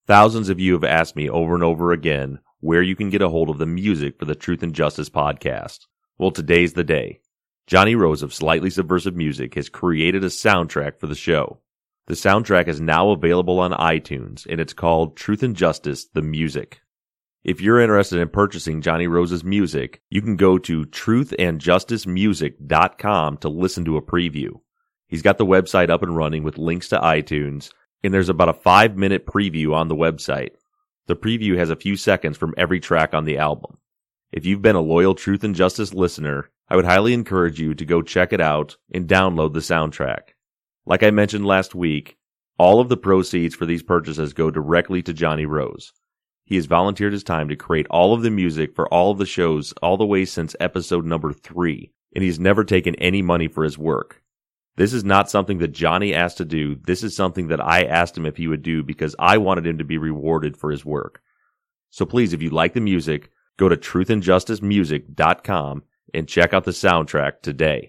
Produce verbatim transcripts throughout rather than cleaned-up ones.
Thousands of you have asked me over and over again where you can get a hold of the music for the Truth and Justice podcast. Well, today's the day. Johnny Rose of Slightly Subversive Music has created a soundtrack for the show. The soundtrack is now available on iTunes, and it's called Truth and Justice, the Music. If you're interested in purchasing Johnny Rose's music, you can go to truth and justice music dot com to listen to a preview. He's got the website up and running with links to iTunes, and there's about a five-minute preview on the website. The preview has a few seconds from every track on the album. If you've been a loyal Truth and Justice listener, I would highly encourage you to go check it out and download the soundtrack. Like I mentioned last week, all of the proceeds for these purchases go directly to Johnny Rose. He has volunteered his time to create all of the music for all of the shows all the way since episode number three, and he's never taken any money for his work. This is not something that Johnny asked to do. This is something that I asked him if he would do because I wanted him to be rewarded for his work. So please, if you like the music, go to truth and justice music dot com and check out the soundtrack today.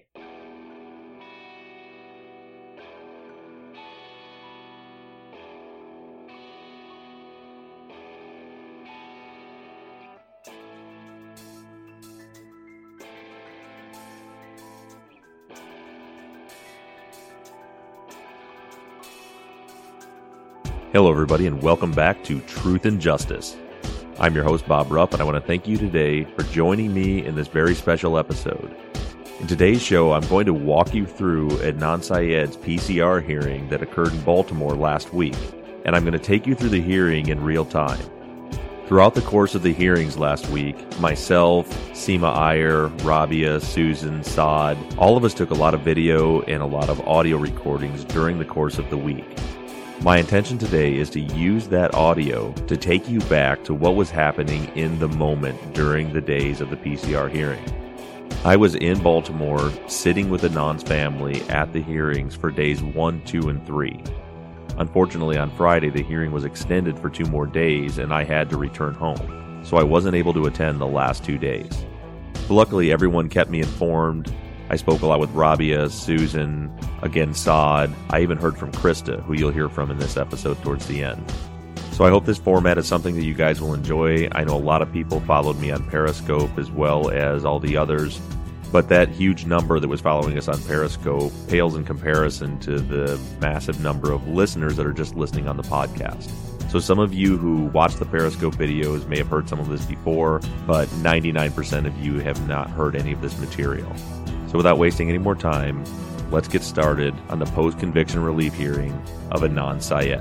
Hello everybody and welcome back to Truth and Justice. I'm your host Bob Rupp and I want to thank you today for joining me in this very special episode. In today's show I'm going to walk you through Adnan Syed's P C R hearing that occurred in Baltimore last week, and I'm going to take you through the hearing in real time. Throughout the course of the hearings last week, myself, Seema Iyer, Rabia, Susan, Saad, all of us took a lot of video and a lot of audio recordings during the course of the week. My intention today is to use that audio to take you back to what was happening in the moment during the days of the P C R hearing. I was in Baltimore sitting with Adnan's family at the hearings for days one, two, and three. Unfortunately, on Friday, the hearing was extended for two more days and I had to return home, so I wasn't able to attend the last two days. But luckily, everyone kept me informed. I spoke a lot with Rabia, Susan, again Saad. I even heard from Krista, who you'll hear from in this episode towards the end. So I hope this format is something that you guys will enjoy. I know a lot of people followed me on Periscope as well as all the others, but that huge number that was following us on Periscope pales in comparison to the massive number of listeners that are just listening on the podcast. So some of you who watch the Periscope videos may have heard some of this before, but ninety-nine percent of you have not heard any of this material. So without wasting any more time, let's get started on the post-conviction relief hearing of Adnan Syed.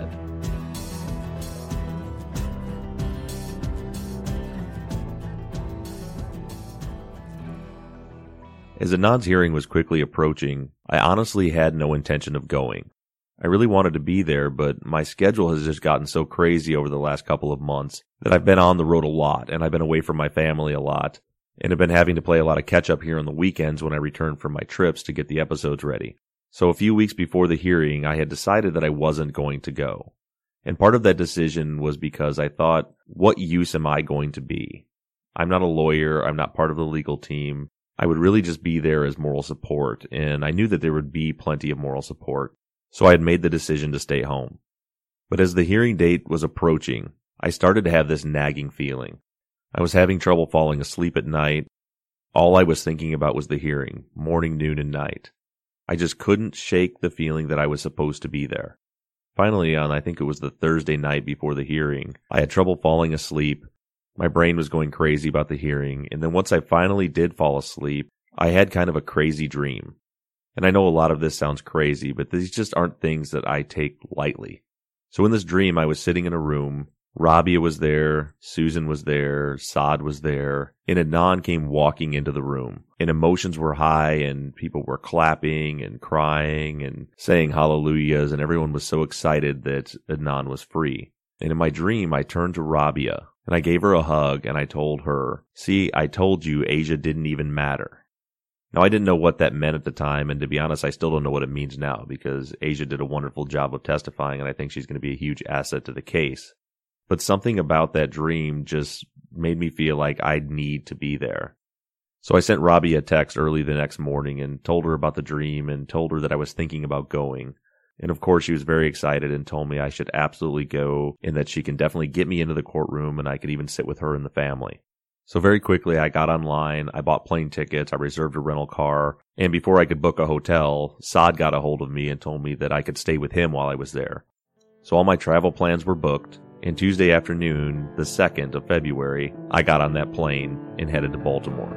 As Adnan's hearing was quickly approaching, I honestly had no intention of going. I really wanted to be there, but my schedule has just gotten so crazy over the last couple of months that I've been on the road a lot, and I've been away from my family a lot. And have been having to play a lot of catch-up here on the weekends when I return from my trips to get the episodes ready. So a few weeks before the hearing, I had decided that I wasn't going to go. And part of that decision was because I thought, what use am I going to be? I'm not a lawyer. I'm not part of the legal team. I would really just be there as moral support, and I knew that there would be plenty of moral support. So I had made the decision to stay home. But as the hearing date was approaching, I started to have this nagging feeling. I was having trouble falling asleep at night. All I was thinking about was the hearing, morning, noon, and night. I just couldn't shake the feeling that I was supposed to be there. Finally, on I think it was the Thursday night before the hearing, I had trouble falling asleep. My brain was going crazy about the hearing, and then once I finally did fall asleep, I had kind of a crazy dream. And I know a lot of this sounds crazy, but these just aren't things that I take lightly. So in this dream, I was sitting in a room. Rabia was there, Susan was there, Saad was there, and Adnan came walking into the room. And emotions were high, and people were clapping and crying and saying hallelujahs, and everyone was so excited that Adnan was free. And in my dream, I turned to Rabia, and I gave her a hug, and I told her, "See, I told you Asia didn't even matter." Now, I didn't know what that meant at the time, and to be honest, I still don't know what it means now, because Asia did a wonderful job of testifying, and I think she's going to be a huge asset to the case. But something about that dream just made me feel like I'd need to be there. So I sent Rabia a text early the next morning and told her about the dream and told her that I was thinking about going. And of course, she was very excited and told me I should absolutely go and that she can definitely get me into the courtroom and I could even sit with her and the family. So very quickly, I got online, I bought plane tickets, I reserved a rental car, and before I could book a hotel, Saad got a hold of me and told me that I could stay with him while I was there. So all my travel plans were booked, and Tuesday afternoon, the second of February, I got on that plane and headed to Baltimore.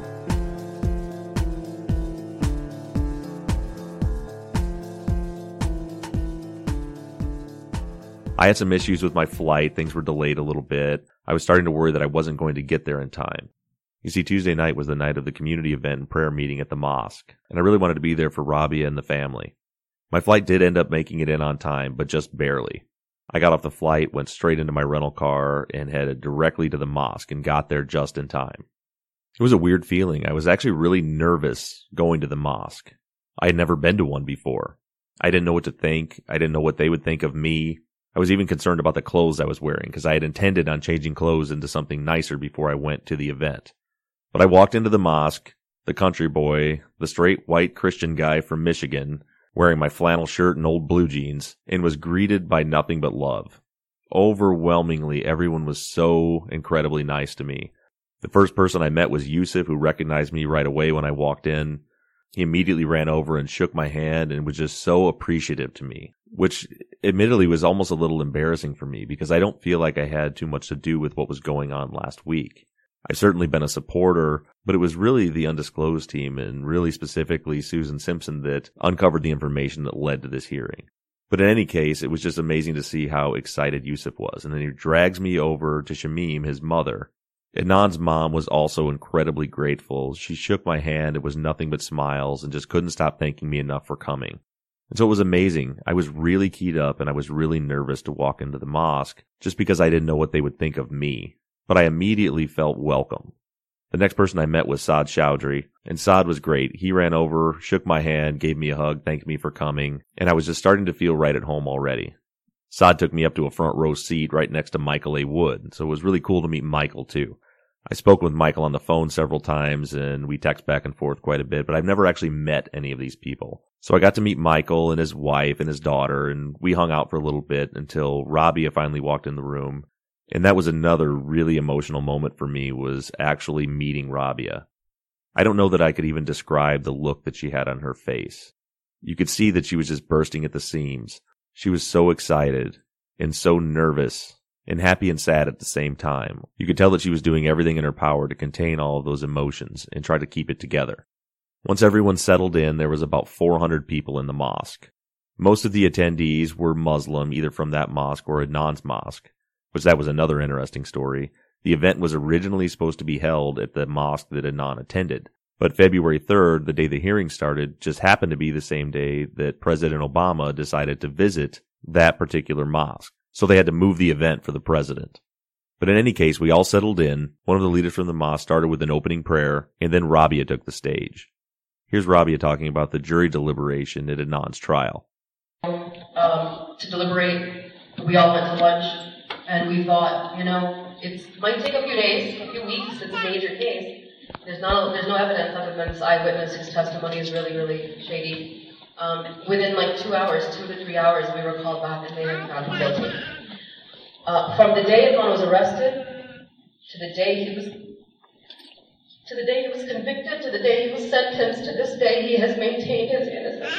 I had some issues with my flight. Things were delayed a little bit. I was starting to worry that I wasn't going to get there in time. You see, Tuesday night was the night of the community event and prayer meeting at the mosque, and I really wanted to be there for Rabia and the family. My flight did end up making it in on time, but just barely. I got off the flight, went straight into my rental car, and headed directly to the mosque and got there just in time. It was a weird feeling. I was actually really nervous going to the mosque. I had never been to one before. I didn't know what to think. I didn't know what they would think of me. I was even concerned about the clothes I was wearing because I had intended on changing clothes into something nicer before I went to the event. But I walked into the mosque, the country boy, the straight white Christian guy from Michigan, wearing my flannel shirt and old blue jeans, and was greeted by nothing but love. Overwhelmingly, everyone was so incredibly nice to me. The first person I met was Yusuf, who recognized me right away when I walked in. He immediately ran over and shook my hand and was just so appreciative to me, which admittedly was almost a little embarrassing for me because I don't feel like I had too much to do with what was going on last week. I've certainly been a supporter, but it was really the undisclosed team and really specifically Susan Simpson that uncovered the information that led to this hearing. But in any case, it was just amazing to see how excited Yusuf was. And then he drags me over to Shamim, his mother. Adnan's mom was also incredibly grateful. She shook my hand. It was nothing but smiles and just couldn't stop thanking me enough for coming. And so it was amazing. I was really keyed up and I was really nervous to walk into the mosque just because I didn't know what they would think of me. But I immediately felt welcome. The next person I met was Saad Chowdhury, and Saad was great. He ran over, shook my hand, gave me a hug, thanked me for coming, and I was just starting to feel right at home already. Saad took me up to a front row seat right next to Michael A. Wood, so it was really cool to meet Michael too. I spoke with Michael on the phone several times, and we text back and forth quite a bit, but I've never actually met any of these people. So I got to meet Michael and his wife and his daughter, and we hung out for a little bit until Rabia finally walked in the room. And that was another really emotional moment for me, was actually meeting Rabia. I don't know that I could even describe the look that she had on her face. You could see that she was just bursting at the seams. She was so excited and so nervous and happy and sad at the same time. You could tell that she was doing everything in her power to contain all of those emotions and try to keep it together. Once everyone settled in, there was about four hundred people in the mosque. Most of the attendees were Muslim, either from that mosque or Adnan's mosque, which that was another interesting story. The event was originally supposed to be held at the mosque that Adnan attended, but February third, the day the hearing started, just happened to be the same day that President Obama decided to visit that particular mosque. So they had to move the event for the president. But in any case, we all settled in. One of the leaders from the mosque started with an opening prayer, and then Rabia took the stage. Here's Rabia talking about the jury deliberation at Adnan's trial. Um, to deliberate, we all went to lunch. And we thought, you know, it might take a few days, a few weeks. It's a major case. There's no, there's no evidence other than this eyewitness whose testimony is really, really shady. Um, within like two hours, two to three hours, we were called back and they had found him guilty. Uh, from the day Adnan was arrested to the day he was, to the day he was convicted, to the day he was sentenced, to this day he has maintained his innocence.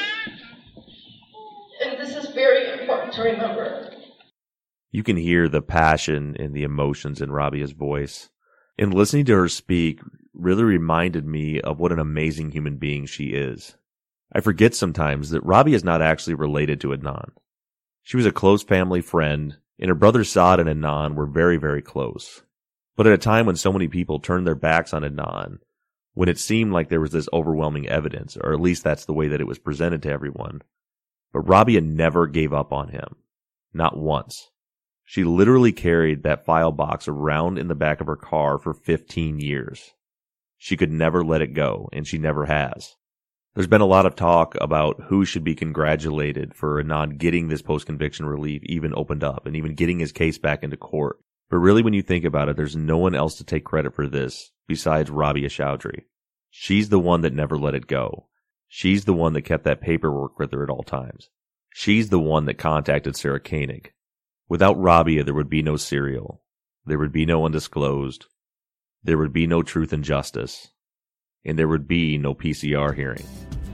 And this is very important to remember. You can hear the passion and the emotions in Rabia's voice. And listening to her speak really reminded me of what an amazing human being she is. I forget sometimes that Rabia is not actually related to Adnan. She was a close family friend, and her brother Saad and Adnan were very, very close. But at a time when so many people turned their backs on Adnan, when it seemed like there was this overwhelming evidence, or at least that's the way that it was presented to everyone, but Rabia never gave up on him. Not once. She literally carried that file box around in the back of her car for fifteen years. She could never let it go, and she never has. There's been a lot of talk about who should be congratulated for Adnan getting this post-conviction relief even opened up and even getting his case back into court. But really, when you think about it, there's no one else to take credit for this besides Rabia Chowdhury. She's the one that never let it go. She's the one that kept that paperwork with her at all times. She's the one that contacted Sarah Koenig. Without Rabia, there would be no Serial. There would be no Undisclosed. There would be no Truth and Justice. And there would be no P C R hearing.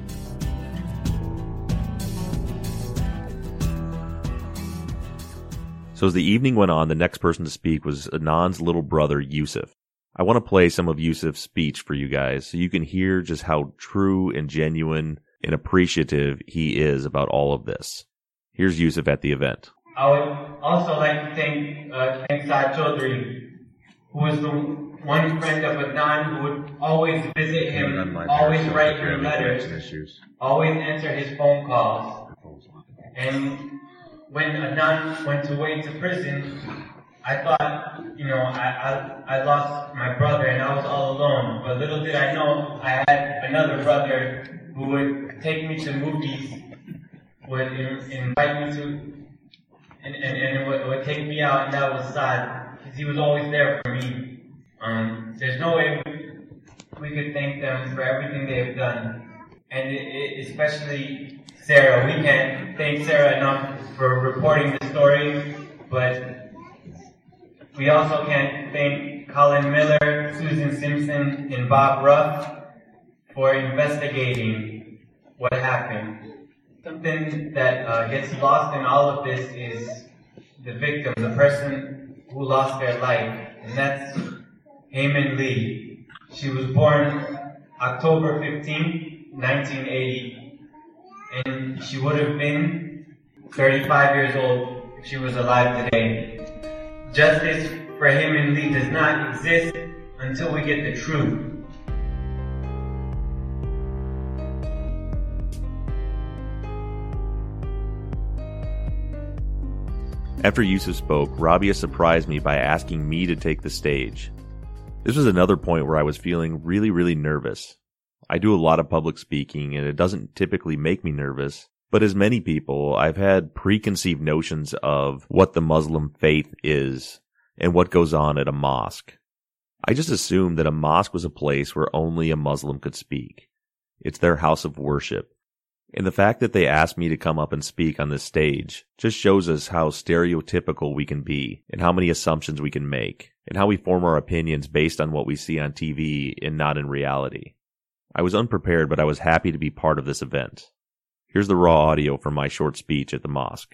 So as the evening went on, the next person to speak was Adnan's little brother, Yusuf. I want to play some of Yusuf's speech for you guys so you can hear just how true and genuine and appreciative he is about all of this. Here's Yusuf at the event. I would also like to thank, uh, thank Saad Chaudhry, who was the one friend of Adnan who would always visit him, always write him letters, always answer his phone calls. And when Adnan went away to prison, I thought, you know, I, I I lost my brother and I was all alone. But little did I know, I had another brother who would take me to movies, would in, invite me to, and, and, and would, would take me out, and that was Saad, because he was always there for me. Um, there's no way we, we could thank them for everything they've done. And it, it, especially Sarah. We can't thank Sarah enough for reporting the story, but we also can't thank Colin Miller, Susan Simpson, and Bob Ruff for investigating what happened. Something that uh, gets lost in all of this is the victim, the person who lost their life, and that's Hae-Min Lee. She was born October fifteenth, nineteen eighty, and she would have been thirty-five years old if she was alive today. Justice for Hae-Min Lee does not exist until we get the truth. After Yusuf spoke, Rabia surprised me by asking me to take the stage. This was another point where I was feeling really, really nervous. I do a lot of public speaking, and it doesn't typically make me nervous. But as many people, I've had preconceived notions of what the Muslim faith is and what goes on at a mosque. I just assumed that a mosque was a place where only a Muslim could speak. It's their house of worship. And the fact that they asked me to come up and speak on this stage just shows us how stereotypical we can be and how many assumptions we can make and how we form our opinions based on what we see on T V and not in reality. I was unprepared, but I was happy to be part of this event. Here's the raw audio from my short speech at the mosque.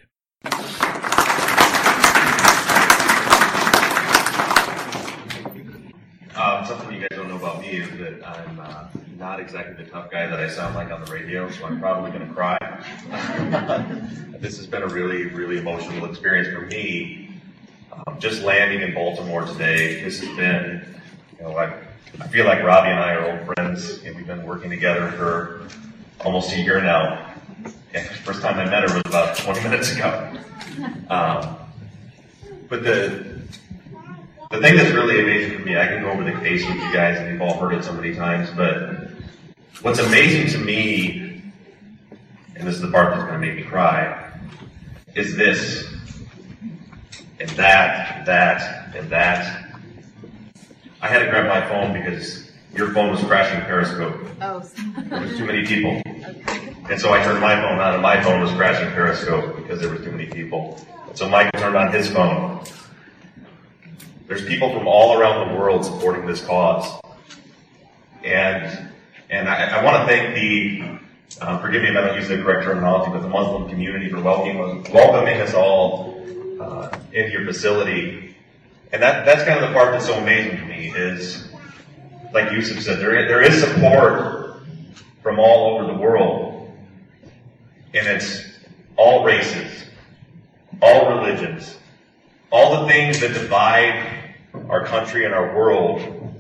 Um, something you guys don't know about me is that I'm uh, not exactly the tough guy that I sound like on the radio, so I'm probably going to cry. This has been a really, really emotional experience for me. Um, just landing in Baltimore today, this has been, you know, I, I feel like Robbie and I are old friends, and we've been working together for almost a year now. And the first time I met her was about twenty minutes ago. Um, but the the thing that's really amazing for me, I can go over the case with you guys, and you've all heard it so many times, but what's amazing to me, and this is the part that's going to make me cry, is this, and that, and that, and that. I had to grab my phone because your phone was crashing Periscope. Oh. There was too many people. And so I turned my phone on, and my phone was crashing Periscope because there were too many people. So Michael turned on his phone. There's people from all around the world supporting this cause. And and I, I want to thank the, um, forgive me if I don't use the correct terminology, but the Muslim community for welcoming, welcoming us all uh, into your facility. And that that's kind of the part that's so amazing to me is, like Yusuf said, there there is support from all over the world. And it's all races, all religions, all the things that divide our country and our world.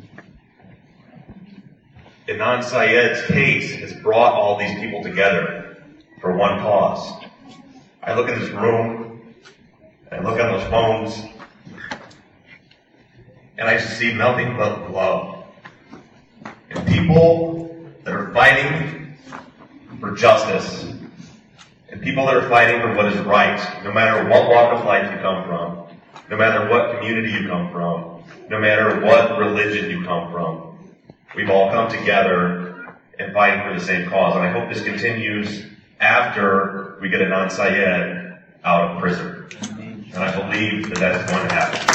Adnan Syed's case has brought all these people together for one cause. I look in this room, I look on those phones, and I just see nothing but love. And people that are fighting for justice, and people that are fighting for what is right, no matter what walk of life you come from, no matter what community you come from, no matter what religion you come from. We've all come together and fighting for the same cause. And I hope this continues after we get Adnan Syed out of prison. And I believe that that is going to happen.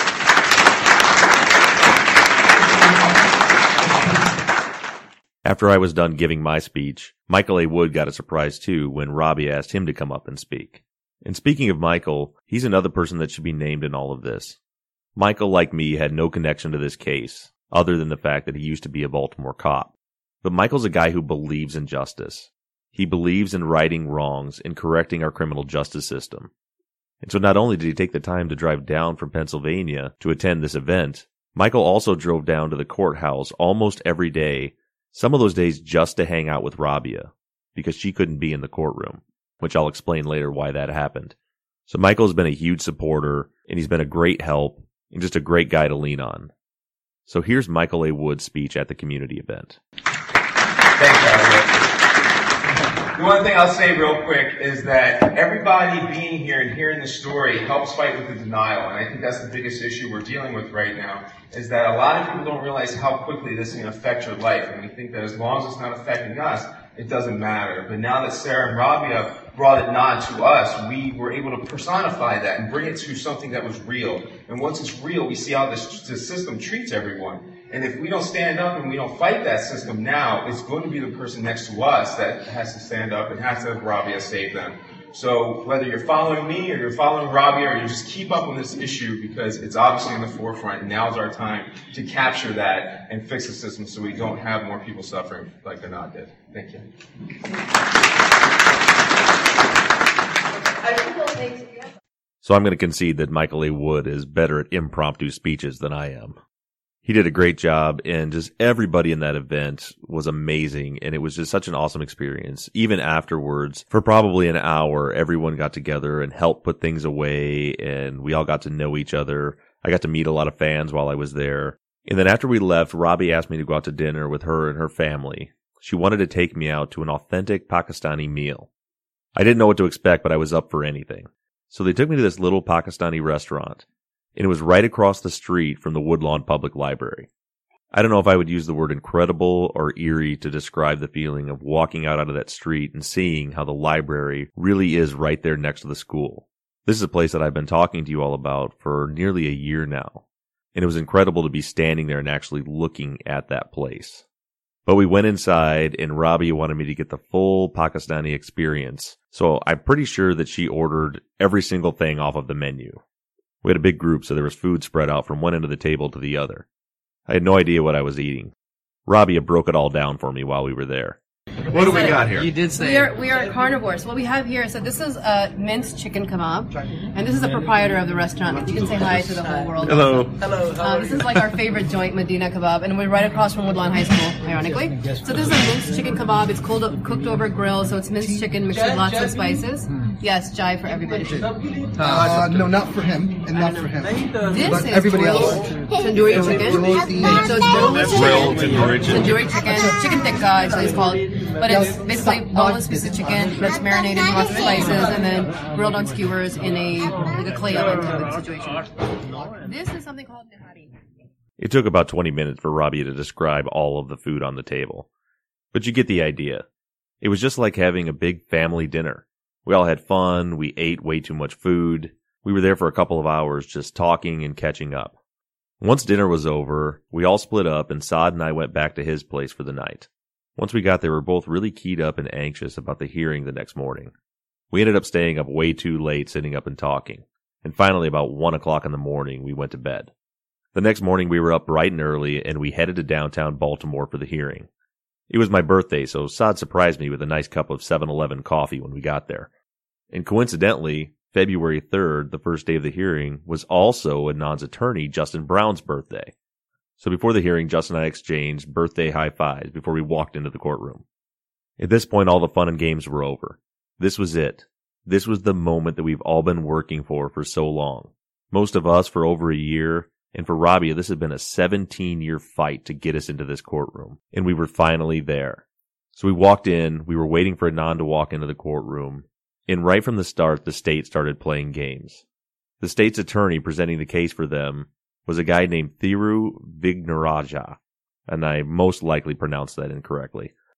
After I was done giving my speech, Michael A. Wood got a surprise too when Robbie asked him to come up and speak. And speaking of Michael, he's another person that should be named in all of this. Michael, like me, had no connection to this case, other than the fact that he used to be a Baltimore cop. But Michael's a guy who believes in justice. He believes in righting wrongs and correcting our criminal justice system. And so not only did he take the time to drive down from Pennsylvania to attend this event, Michael also drove down to the courthouse almost every day, some of those days just to hang out with Rabia, because she couldn't be in the courtroom, which I'll explain later why that happened. So Michael's been a huge supporter, and he's been a great help, and just a great guy to lean on. So here's Michael A. Wood's speech at the community event. Thanks, Albert. The one thing I'll say real quick is that everybody being here and hearing the story helps fight with the denial, and I think that's the biggest issue we're dealing with right now, is that a lot of people don't realize how quickly this can affect your life, and we think that as long as it's not affecting us, it doesn't matter. But now that Sarah and Rabia brought it not to us, we were able to personify that and bring it to something that was real. And once it's real, we see how this, this system treats everyone. And if we don't stand up and we don't fight that system now, it's going to be the person next to us that has to stand up and has to have Rabia save them. So whether you're following me or you're following Rabia, or you just keep up on this issue because it's obviously in the forefront, now's our time to capture that and fix the system so we don't have more people suffering like Adnan did. Thank you. So I'm going to concede that Michael A. Wood is better at impromptu speeches than I am. He did a great job, and just everybody in that event was amazing, and it was just such an awesome experience. Even afterwards, for probably an hour, everyone got together and helped put things away, and we all got to know each other. I got to meet a lot of fans while I was there. And then after we left, Robbie asked me to go out to dinner with her and her family. She wanted to take me out to an authentic Pakistani meal. I didn't know what to expect, but I was up for anything. So they took me to this little Pakistani restaurant, and it was right across the street from the Woodlawn Public Library. I don't know if I would use the word incredible or eerie to describe the feeling of walking out onto that street and seeing how the library really is right there next to the school. This is a place that I've been talking to you all about for nearly a year now, and it was incredible to be standing there and actually looking at that place. But we went inside, and Rabia wanted me to get the full Pakistani experience, so I'm pretty sure that she ordered every single thing off of the menu. We had a big group, so there was food spread out from one end of the table to the other. I had no idea what I was eating. Rabia broke it all down for me while we were there. What do we got here? You did say we are we are carnivores. What we have here, so this is a minced chicken kebab, and this is the proprietor of the restaurant. You can say hi to the whole world. Hello. Hello. Uh, this is like our favorite joint, Medina Kebab, and we're right across from Woodlawn High School, ironically. So this is a minced chicken kebab. It's cold, cooked over grill, so it's minced chicken mixed with lots of spices. Yes, Jai for everybody. Uh, no, not for him, and not for him. This but is everybody grilled else. tandoori chicken. So it's grilled tandoori chicken. Tandoori chicken. Chicken tikka, actually, it's called. But it's basically boneless piece of chicken that's marinated in lots of spices and then grilled on skewers in a like a clay oven type of situation. This is something called nihari. It took about twenty minutes for Rabia to describe all of the food on the table. But you get the idea. It was just like having a big family dinner. We all had fun, we ate way too much food. We were there for a couple of hours just talking and catching up. Once dinner was over, we all split up and Saad and I went back to his place for the night. Once we got there, we were both really keyed up and anxious about the hearing the next morning. We ended up staying up way too late sitting up and talking. And finally, about one o'clock in the morning, we went to bed. The next morning, we were up bright and early, and we headed to downtown Baltimore for the hearing. It was my birthday, so Saad surprised me with a nice cup of seven eleven coffee when we got there. And coincidentally, February third, the first day of the hearing, was also Adnan's attorney, Justin Brown's birthday. So before the hearing, Justin and I exchanged birthday high fives before we walked into the courtroom. At this point, all the fun and games were over. This was it. This was the moment that we've all been working for for so long. Most of us for over a year, and for Rabia, this had been a seventeen-year fight to get us into this courtroom, and we were finally there. So we walked in, we were waiting for Adnan to walk into the courtroom, and right from the start, the state started playing games. The state's attorney presenting the case for them was a guy named Thiru Vignaraja, and I most likely pronounced that incorrectly.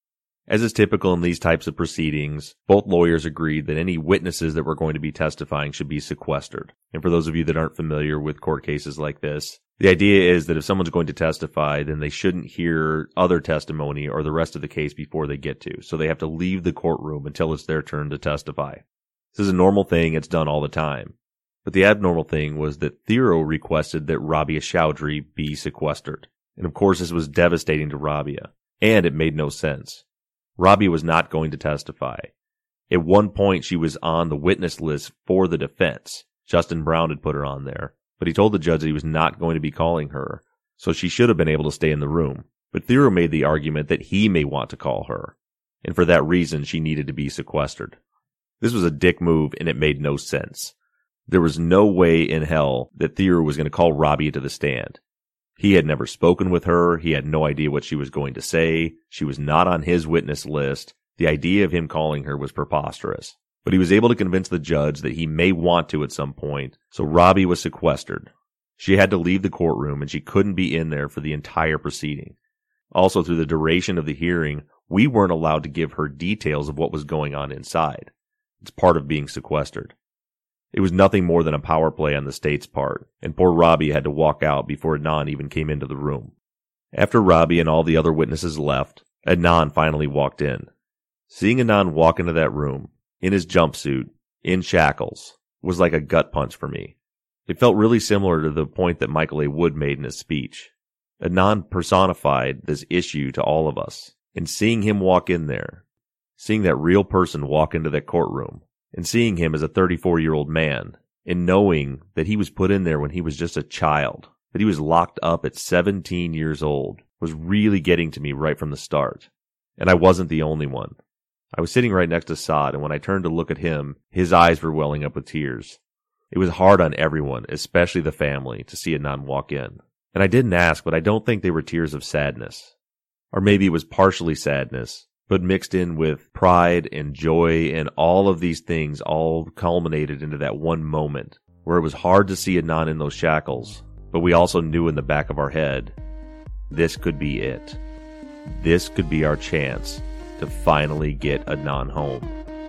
As is typical in these types of proceedings, both lawyers agreed that any witnesses that were going to be testifying should be sequestered. And for those of you that aren't familiar with court cases like this, the idea is that if someone's going to testify, then they shouldn't hear other testimony or the rest of the case before they get to. So they have to leave the courtroom until it's their turn to testify. This is a normal thing. It's done all the time. But the abnormal thing was that Theo requested that Rabia Chowdhury be sequestered. And of course, this was devastating to Rabia. And it made no sense. Rabia was not going to testify. At one point, she was on the witness list for the defense. Justin Brown had put her on there, but he told the judge that he was not going to be calling her, so she should have been able to stay in the room. But Theo made the argument that he may want to call her, and for that reason, she needed to be sequestered. This was a dick move, and it made no sense. There was no way in hell that Theo was going to call Rabia to the stand. He had never spoken with her. He had no idea what she was going to say. She was not on his witness list. The idea of him calling her was preposterous. But he was able to convince the judge that he may want to at some point, so Rabia was sequestered. She had to leave the courtroom, and she couldn't be in there for the entire proceeding. Also, through the duration of the hearing, we weren't allowed to give her details of what was going on inside. It's part of being sequestered. It was nothing more than a power play on the state's part, and poor Rabia had to walk out before Adnan even came into the room. After Rabia and all the other witnesses left, Adnan finally walked in. Seeing Adnan walk into that room, in his jumpsuit, in shackles, was like a gut punch for me. It felt really similar to the point that Michael A. Wood made in his speech. Adnan personified this issue to all of us, and seeing him walk in there, seeing that real person walk into that courtroom, and seeing him as a thirty-four-year-old man, and knowing that he was put in there when he was just a child, that he was locked up at seventeen years old, was really getting to me right from the start. And I wasn't the only one. I was sitting right next to Saad, and when I turned to look at him, his eyes were welling up with tears. It was hard on everyone, especially the family, to see Adnan walk in. And I didn't ask, but I don't think they were tears of sadness. Or maybe it was partially sadness, but mixed in with pride and joy, and all of these things all culminated into that one moment where it was hard to see Adnan in those shackles, but we also knew in the back of our head, this could be it. This could be our chance to finally get Adnan home.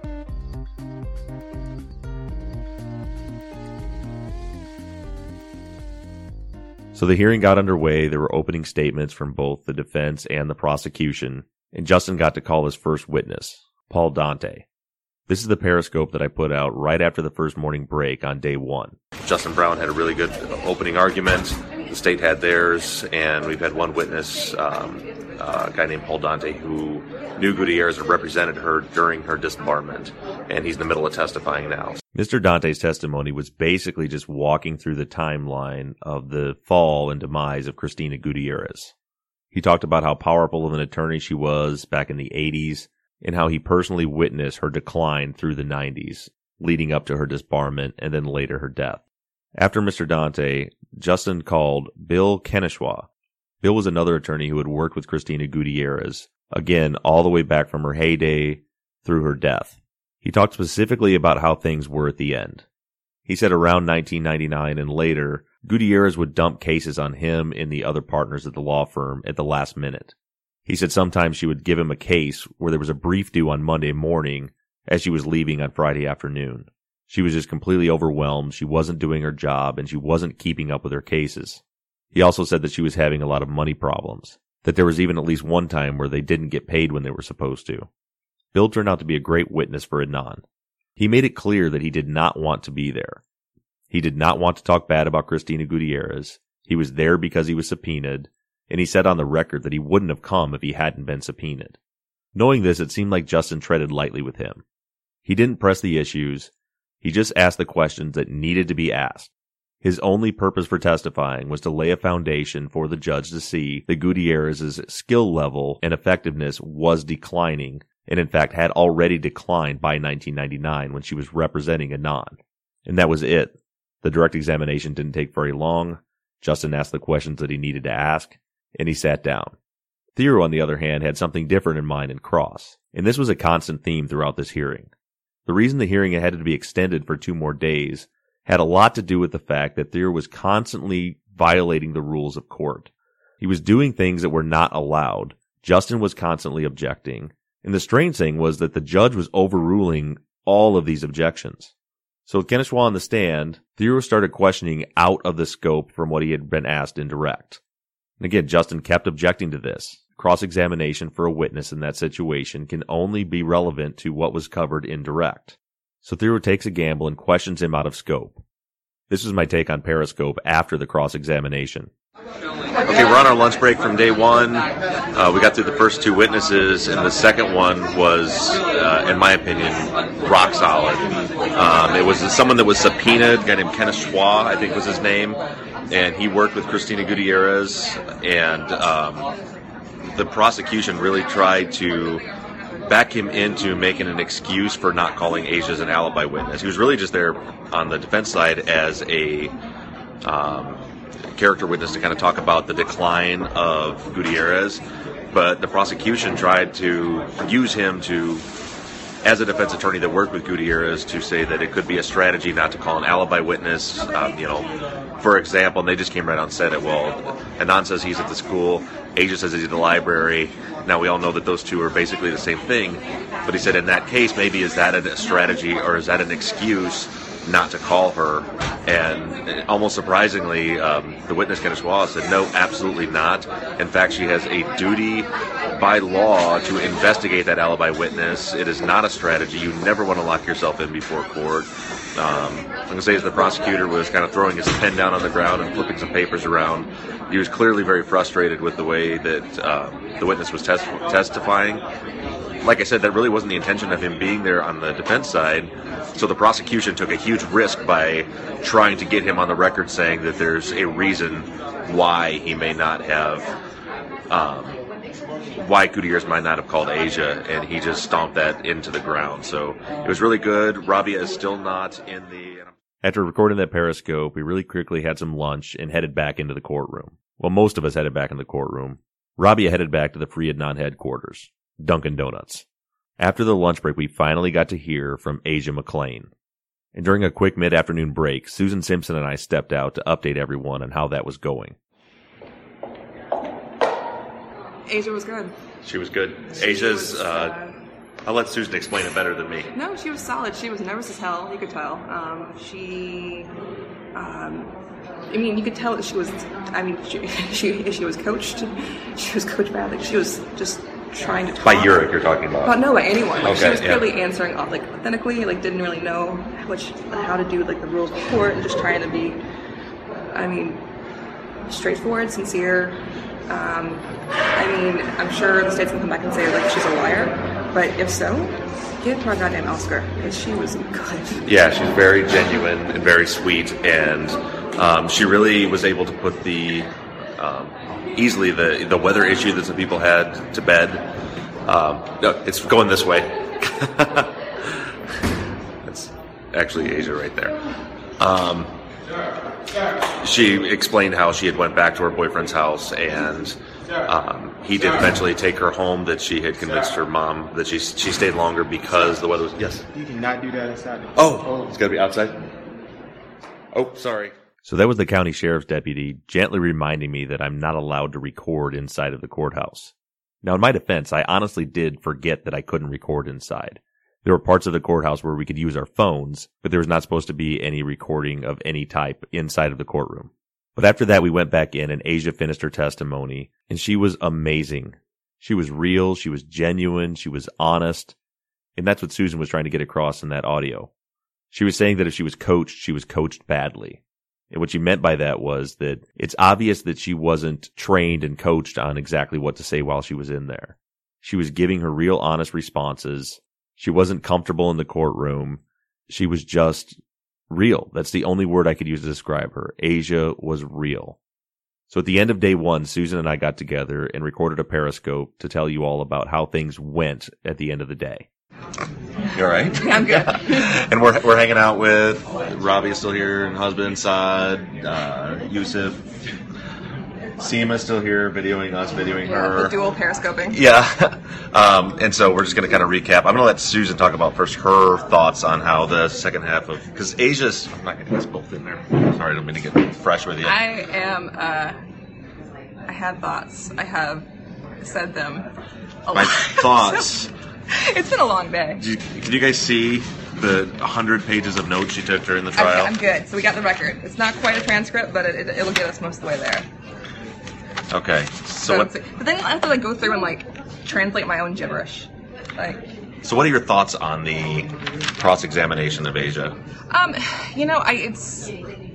So the hearing got underway. There were opening statements from both the defense and the prosecution, and Justin got to call his first witness, Paul Dante. This is the Periscope that I put out right after the first morning break on day one. Justin Brown had a really good opening argument. The state had theirs, and we've had one witness, um, uh, a guy named Paul Dante, who knew Gutierrez and represented her during her disbarment, and he's in the middle of testifying now. Mister Dante's testimony was basically just walking through the timeline of the fall and demise of Cristina Gutierrez. He talked about how powerful of an attorney she was back in the eighties, and how he personally witnessed her decline through the nineties, leading up to her disbarment and then later her death. After Mister Dante, Justin called Bill Kenishwa. Bill was another attorney who had worked with Cristina Gutierrez, again, all the way back from her heyday through her death. He talked specifically about how things were at the end. He said around nineteen ninety-nine and later, Gutierrez would dump cases on him and the other partners at the law firm at the last minute. He said sometimes she would give him a case where there was a brief due on Monday morning as she was leaving on Friday afternoon. She was just completely overwhelmed, she wasn't doing her job, and she wasn't keeping up with her cases. He also said that she was having a lot of money problems, that there was even at least one time where they didn't get paid when they were supposed to. Bill turned out to be a great witness for Adnan. He made it clear that he did not want to be there. He did not want to talk bad about Cristina Gutierrez. He was there because he was subpoenaed, and he said on the record that he wouldn't have come if he hadn't been subpoenaed. Knowing this, it seemed like Justin treaded lightly with him. He didn't press the issues. He just asked the questions that needed to be asked. His only purpose for testifying was to lay a foundation for the judge to see that Gutierrez's skill level and effectiveness was declining, and in fact had already declined by nineteen ninety-nine when she was representing Adnan. And that was it. The direct examination didn't take very long. Justin asked the questions that he needed to ask, and he sat down. Theo, on the other hand, had something different in mind and cross, and this was a constant theme throughout this hearing. The reason the hearing had to be extended for two more days had a lot to do with the fact that Theo was constantly violating the rules of court. He was doing things that were not allowed. Justin was constantly objecting, And the strange thing was that the judge was overruling all of these objections. So with Kenneth Schwa on the stand, Theroux started questioning out of the scope from what he had been asked in direct. And again, Justin kept objecting to this. Cross-examination for a witness in that situation can only be relevant to what was covered in direct. So Theroux takes a gamble and questions him out of scope. This is my take on Periscope after the cross-examination. Okay, we're on our lunch break from day one. Uh, we got through the first two witnesses, and the second one was, uh, in my opinion, rock solid. Um, it was someone that was subpoenaed, a guy named Kenneth Schwa, I think was his name, and he worked with Cristina Gutierrez, and um, the prosecution really tried to back him into making an excuse for not calling Asia as an alibi witness. He was really just there on the defense side as a um, character witness to kind of talk about the decline of Gutierrez, but the prosecution tried to use him to, as a defense attorney that worked with Gutierrez, to say that it could be a strategy not to call an alibi witness. Um, you know, for example, and they just came right out and said it. Well, Anand says he's at the school. Asia says he's at the library. Now we all know that those two are basically the same thing. But he said in that case, maybe is that a strategy or is that an excuse not to call her? And almost surprisingly, um, the witness, Kenneth Schwa, said no, absolutely not. In fact, she has a duty by law to investigate that alibi witness. It is not a strategy. You never want to lock yourself in before court. Um, I'm going to say as the prosecutor was kind of throwing his pen down on the ground and flipping some papers around, he was clearly very frustrated with the way that uh, the witness was tes- testifying. Like I said, that really wasn't the intention of him being there on the defense side. So the prosecution took a huge risk by trying to get him on the record saying that there's a reason why he may not have, um, why Gutierrez might not have called Asia, and he just stomped that into the ground. So it was really good. Rabia is still not in the... After recording that Periscope, we really quickly had some lunch and headed back into the courtroom. Well, most of us headed back in the courtroom. Rabia headed back to the Free Adnan headquarters, Dunkin' Donuts. After the lunch break, we finally got to hear from Asia McClain. And during a quick mid-afternoon break, Susan Simpson and I stepped out to update everyone on how that was going. Asia was good. She was good. She Asia's, was, uh, uh, I'll let Susan explain it better than me. No, she was solid. She was nervous as hell. You could tell. Um, she, um, I mean, you could tell that she was, I mean, she, she, she was coached. She was coached badly. She was just trying to talk. By Uric, you're talking about? But no, by anyone. Like, okay, she was yeah. purely answering off, like, authentically, like, didn't really know what she, how to do, like, the rules of court, and just trying to be, I mean, straightforward, sincere. Um, I mean, I'm sure the state's gonna come back and say, like, she's a liar, but if so, give her a goddamn Oscar, because she was good. Yeah, she's very genuine and very sweet, and um, she really was able to put the um, easily the the weather issue that some people had to bed. Um, no, it's going this way. That's actually Asia right there. Um, she explained how she had went back to her boyfriend's house, and um, he did eventually take her home. That she had convinced her mom that she she stayed longer because the weather was. Yes. You cannot do that outside. Oh, it's got to be outside. Oh, sorry. So that was the county sheriff's deputy gently reminding me that I'm not allowed to record inside of the courthouse. Now, in my defense, I honestly did forget that I couldn't record inside. There were parts of the courthouse where we could use our phones, but there was not supposed to be any recording of any type inside of the courtroom. But after that, we went back in and Asia finished her testimony, and she was amazing. She was real, she was genuine, she was honest, and that's what Susan was trying to get across in that audio. She was saying that if she was coached, she was coached badly. And what she meant by that was that it's obvious that she wasn't trained and coached on exactly what to say while she was in there. She was giving her real honest responses. She wasn't comfortable in the courtroom. She was just real. That's the only word I could use to describe her. Asia was real. So at the end of day one, Susan and I got together and recorded a Periscope to tell you all about how things went at the end of the day. You all right? Yeah, I'm good. And we're we're hanging out with Robbie still here, and husband Saad, uh, Yusuf, Seema still here, videoing us, videoing Yeah, her. the dual periscoping. Yeah. um, and so we're just going to kind of recap. I'm going to let Susan talk about first her thoughts on how the second half of, because Asia's, I'm not going to get us both in there. Sorry, I don't mean to get fresh with you. I am, uh, I had thoughts. I have said them a My lot. thoughts It's been a long day. Did you, did you guys see the one hundred pages of notes you took during the trial? I'm, I'm good. So we got the record. It's not quite a transcript, but it, it, it'll get us most of the way there. Okay. So, So, what, but then I have to like go through and like translate my own gibberish. Like, so what are your thoughts on the cross-examination of Asia? um, you know, I it's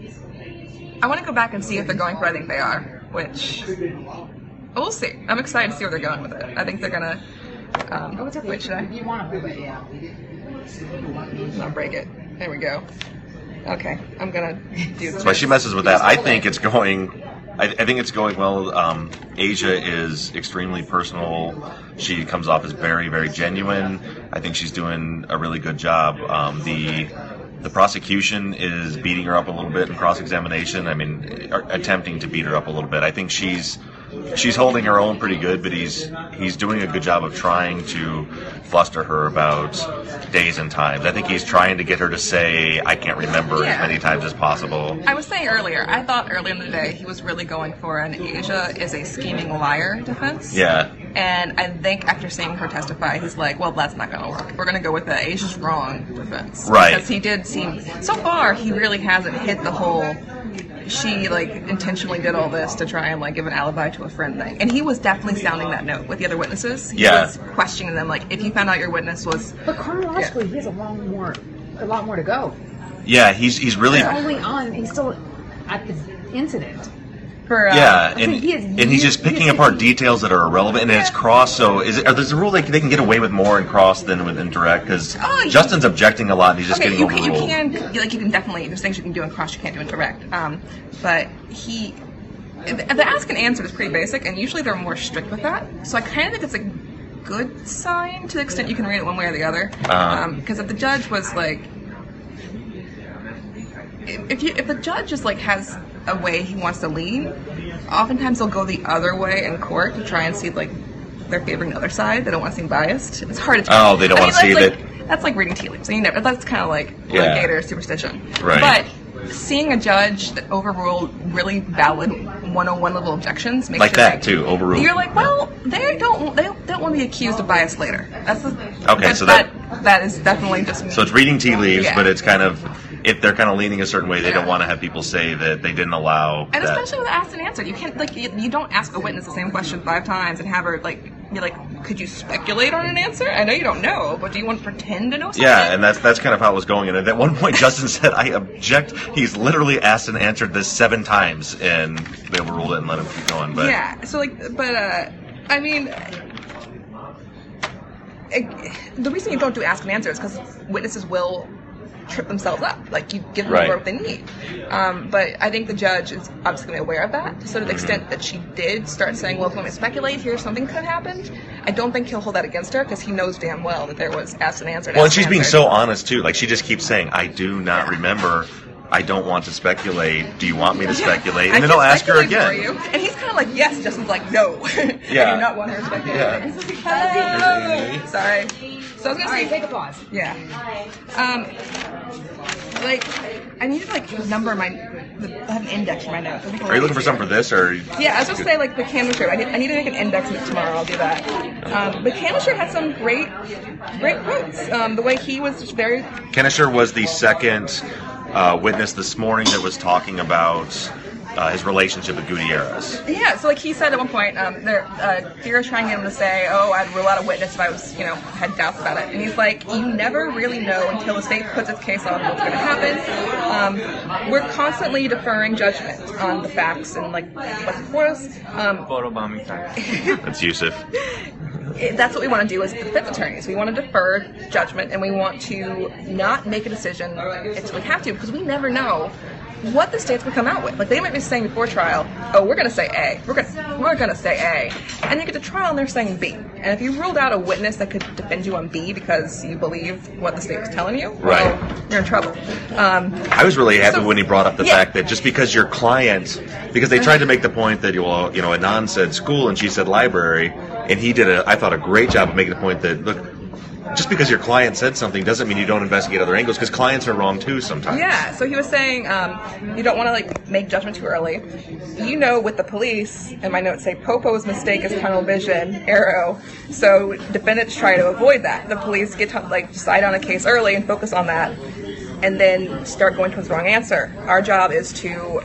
I want to go back and see if they're going for what I think they are, which we'll see. I'm excited to see where they're going with it. I think they're gonna. Um, wait, should I? You want to prove it, yeah. I'll break it. There we go. Okay, I'm gonna do. That's why she messes with that. I think it's going. I, I think it's going well. Um, Asia is extremely personal. She comes off as very, very genuine. I think she's doing a really good job. Um, the the prosecution is beating her up a little bit in cross-examination. I mean, attempting to beat her up a little bit. I think she's she's holding her own pretty good, but he's he's doing a good job of trying to fluster her about days and times. I think he's trying to get her to say, I can't remember Yeah. as many times as possible. I was saying earlier, I thought earlier in the day he was really going for an Asia is a scheming liar defense. Yeah. And I think after seeing her testify, he's like, well, that's not going to work. We're going to go with the Asia's wrong defense. Right. Because he did seem, so far, he really hasn't hit the whole, she, like, intentionally did all this to try and, like, give an alibi to a friend thing. And he was definitely sounding that note with the other witnesses. He Yeah. was questioning them, like, if you found out your witness was... But chronologically, he has a long more, a lot more to go. Yeah, he's he's really... He's only on. He's still at the incident. For, uh, Yeah, I and, think he is- and he's just picking he is- apart details that are irrelevant, and it's cross. So, is it? Are there's a rule they can, they can get away with more in cross than with indirect? Because Oh, you- Justin's objecting a lot, and he's just okay, getting you can, you overruled. can, like, you can definitely, there's things you can do in cross you can't do in direct. Um, but he, the the ask and answer is pretty basic, and usually they're more strict with that. So I kind of think it's a good sign to the extent you can read it one way or the other. Uh-huh. Because if the judge was like, if you if the judge just like has a way he wants to lean, oftentimes they'll go the other way in court to try and see like they're favoring the other side. They don't want to seem biased. It's hard to tell. Oh, they don't I want to mean, see that's that. like, that's like reading tea leaves. I mean, that's kind of like Yeah. alligator superstition. Right. But seeing a judge that overruled really valid one oh one level objections makes Like you that, like, too, overruled. You're like, well, they don't they don't, they don't want to be accused of bias later. That's the, Okay, but so that- that is definitely just me. So it's reading tea leaves, Yeah. but it's kind of if they're kind of leaning a certain way, they don't want to have people say that they didn't allow And that. especially with asked and answered, you can't like you, you don't ask a witness the same question five times and have her like be like, could you speculate on an answer? I know you don't know, but do you want to pretend to know something? Yeah, and that's that's kind of how it was going. And at one point, Justin said, "I object." He's literally asked and answered this seven times, and they overruled it and let him keep going. But yeah. So like, but uh, I mean, it, the reason you don't do ask and answer is because witnesses will trip themselves up. Like you give them Right. what they need. Um, but I think the judge is obviously going to be aware of that. So to the extent that she did start saying, "Well, if you want me to speculate, here's something could happen," I don't think he'll hold that against her because he knows damn well that there was asked and answered. well, and asked she's being answered. so honest too. Like she just keeps saying, "I do not remember. I don't want to speculate. Do you want me to speculate?" And I then can I'll ask her speculate for again. you. And he's kind of like, yes. Justin's like, no. Yeah. I do not want her to speculate. Yeah. Hello. Sorry. So I was going to say, Take a pause. yeah. Um, like, I need to like number my, the, I have an index for my notes. I think Are you looking for something for this, or? Yeah, I was just say like the Canada shirt. I need, I need to make an index note tomorrow. I'll do that. Um, but Canada shirt had some great, great quotes. Um, the way he was just very. Kenisher was the second uh, witness this morning that was talking about uh, his relationship with Gutierrez. Yeah, so like he said at one point, um, there, uh, Fear trying to get him to say, "Oh, I'd rule out a witness if I was, you know, had doubts about it." And he's like, "You never really know until the state puts its case on what's going to happen. Um, we're constantly deferring judgment on the facts and like what's before us." Um, Photobombing time. That's Yusuf. it- that's what we want to do as defense attorneys. We want to defer judgment, and we want to not make a decision until we have to, because we never know what the state's going to come out with. Like, they might be saying before trial, "Oh, we're going to say A. We're going we're going to say A," and you get to trial and they're saying B. And if you ruled out a witness that could defend you on B because you believe what the state was telling you, well, Right. you're in trouble. Um, I was really happy So- when he brought up the yeah. fact that just because your client, because they tried to make the point that, well, you know, Anand said school and she said library, and he did a, I thought, a great job of making the point that, look, just because your client said something doesn't mean you don't investigate other angles, because clients are wrong too sometimes. Yeah, so he was saying um, you don't want to like make judgment too early. You know, with the police, and my notes say Popo's mistake is tunnel vision, arrow. So defendants try to avoid that. The police get to like decide on a case early and focus on that, and then start going towards the wrong answer. Our job is to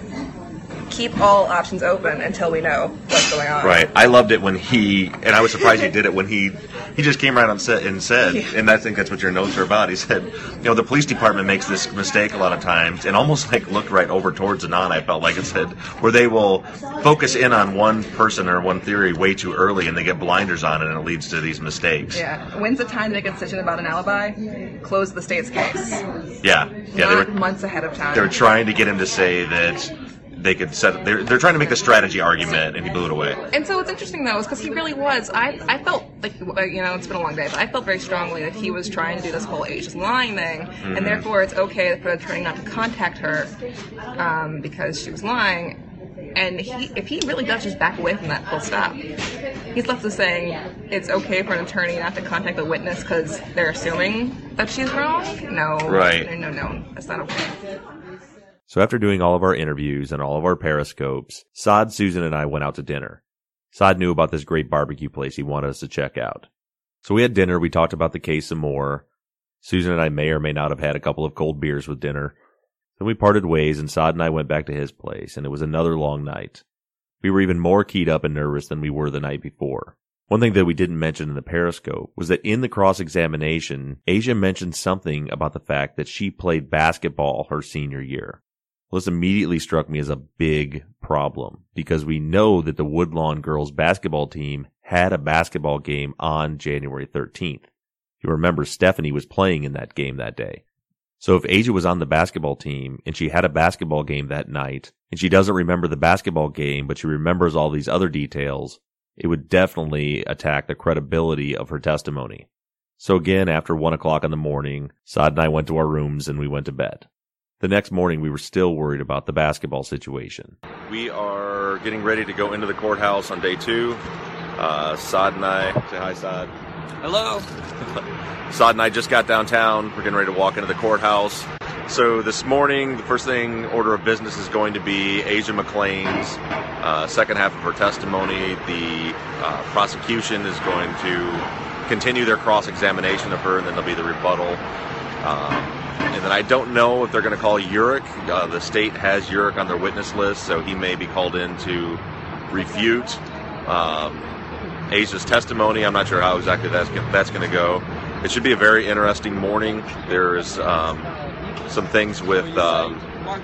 keep all options open until we know what's going on. Right. I loved it when he, and I was surprised he did it when he, he just came right on set and said, yeah. and I think that's what your notes are about. He said, you know, the police department makes this mistake a lot of times, and almost like looked right over towards Adnan, I felt like it said, where they will focus in on one person or one theory way too early, and they get blinders on it, and it leads to these mistakes. Yeah. When's the time to make a decision about an alibi? Close the state's case. Yeah. Yeah. Not They were months ahead of time. They were trying to get him to say that they could set. They're they're trying to make the strategy argument, and he blew it away. And so what's interesting though is because he really was. I I felt like, you know, it's been a long day, but I felt very strongly that he was trying to do this whole Asia's lying thing, mm-hmm. and therefore it's okay for the attorney not to contact her um, because she was lying. And he, if he really does just back away from that, full stop. He's left us saying it's okay for an attorney not to contact the witness because they're assuming that she's wrong. No, right? No, no, no, that's not okay. So after doing all of our interviews and all of our periscopes, Saad, Susan, and I went out to dinner. Saad knew about this great barbecue place he wanted us to check out. So we had dinner, we talked about the case some more. Susan and I may or may not have had a couple of cold beers with dinner. Then we parted ways, and Saad and I went back to his place, and it was another long night. We were even more keyed up and nervous than we were the night before. One thing that we didn't mention in the periscope was that in the cross-examination, Asia mentioned something about the fact that she played basketball her senior year. Well, this immediately struck me as a big problem because we know that the Woodlawn girls basketball team had a basketball game on January thirteenth. You remember Stephanie was playing in that game that day. So if Asia was on the basketball team and she had a basketball game that night and she doesn't remember the basketball game but she remembers all these other details, it would definitely attack the credibility of her testimony. So again, after one o'clock in the morning, Saad and I went to our rooms and we went to bed. The next morning, we were still worried about the basketball situation. We are getting ready to go into the courthouse on day two. Uh, Saad and I, say hi, Saad. Hello. Saad and I just got downtown. We're getting ready to walk into the courthouse. So this morning, the first thing, order of business is going to be Asia McClain's uh, second half of her testimony. The uh, prosecution is going to continue their cross-examination of her, and then there'll be the rebuttal. Um, And then I don't know if they're going to call Uric. Uh, the state has Uric on their witness list, so he may be called in to refute um, Asia's testimony. I'm not sure how exactly that's gonna, that's going to go. It should be a very interesting morning. There's um, some things with um,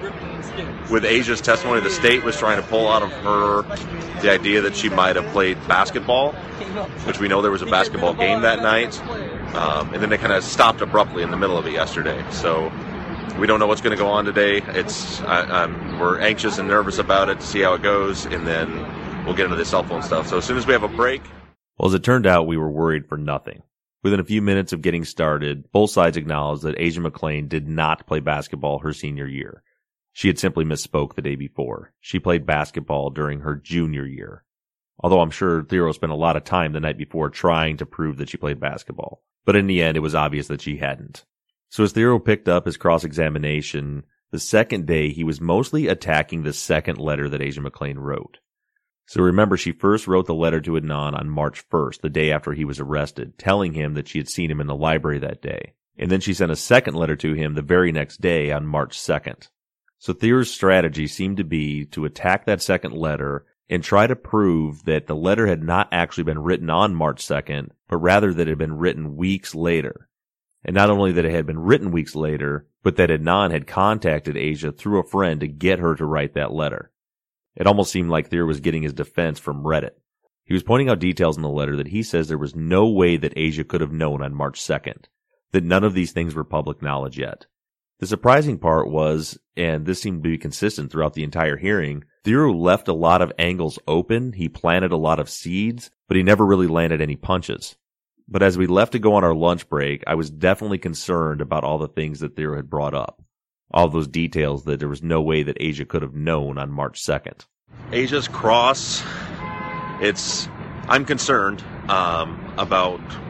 with Asia's testimony. The state was trying to pull out of her the idea that she might have played basketball, which we know there was a basketball game that night. Um, and then they kind of stopped abruptly in the middle of it yesterday. So we don't know what's going to go on today. It's I, I'm, we're anxious and nervous about it to see how it goes, and then we'll get into the cell phone stuff. So as soon as we have a break. Well, as it turned out, we were worried for nothing. Within a few minutes of getting started, both sides acknowledged that Asia McClain did not play basketball her senior year. She had simply misspoke the day before. She played basketball during her junior year. Although I'm sure Theo spent a lot of time the night before trying to prove that she played basketball. But in the end, it was obvious that she hadn't. So as Theo picked up his cross-examination, the second day he was mostly attacking the second letter that Asia McClain wrote. So remember, she first wrote the letter to Adnan on March first, the day after he was arrested, telling him that she had seen him in the library that day. And then she sent a second letter to him the very next day on March second. So Theo's strategy seemed to be to attack that second letter and try to prove that the letter had not actually been written on March second, but rather that it had been written weeks later. And not only that it had been written weeks later, but that Adnan had contacted Asia through a friend to get her to write that letter. It almost seemed like Theo was getting his defense from Reddit. He was pointing out details in the letter that he says there was no way that Asia could have known on March second, that none of these things were public knowledge yet. The surprising part was, and this seemed to be consistent throughout the entire hearing, Theo left a lot of angles open, he planted a lot of seeds, but he never really landed any punches. But as we left to go on our lunch break, I was definitely concerned about all the things that Theo had brought up. All those details that there was no way that Asia could have known on March second. Asia's cross, it's, I'm concerned um, about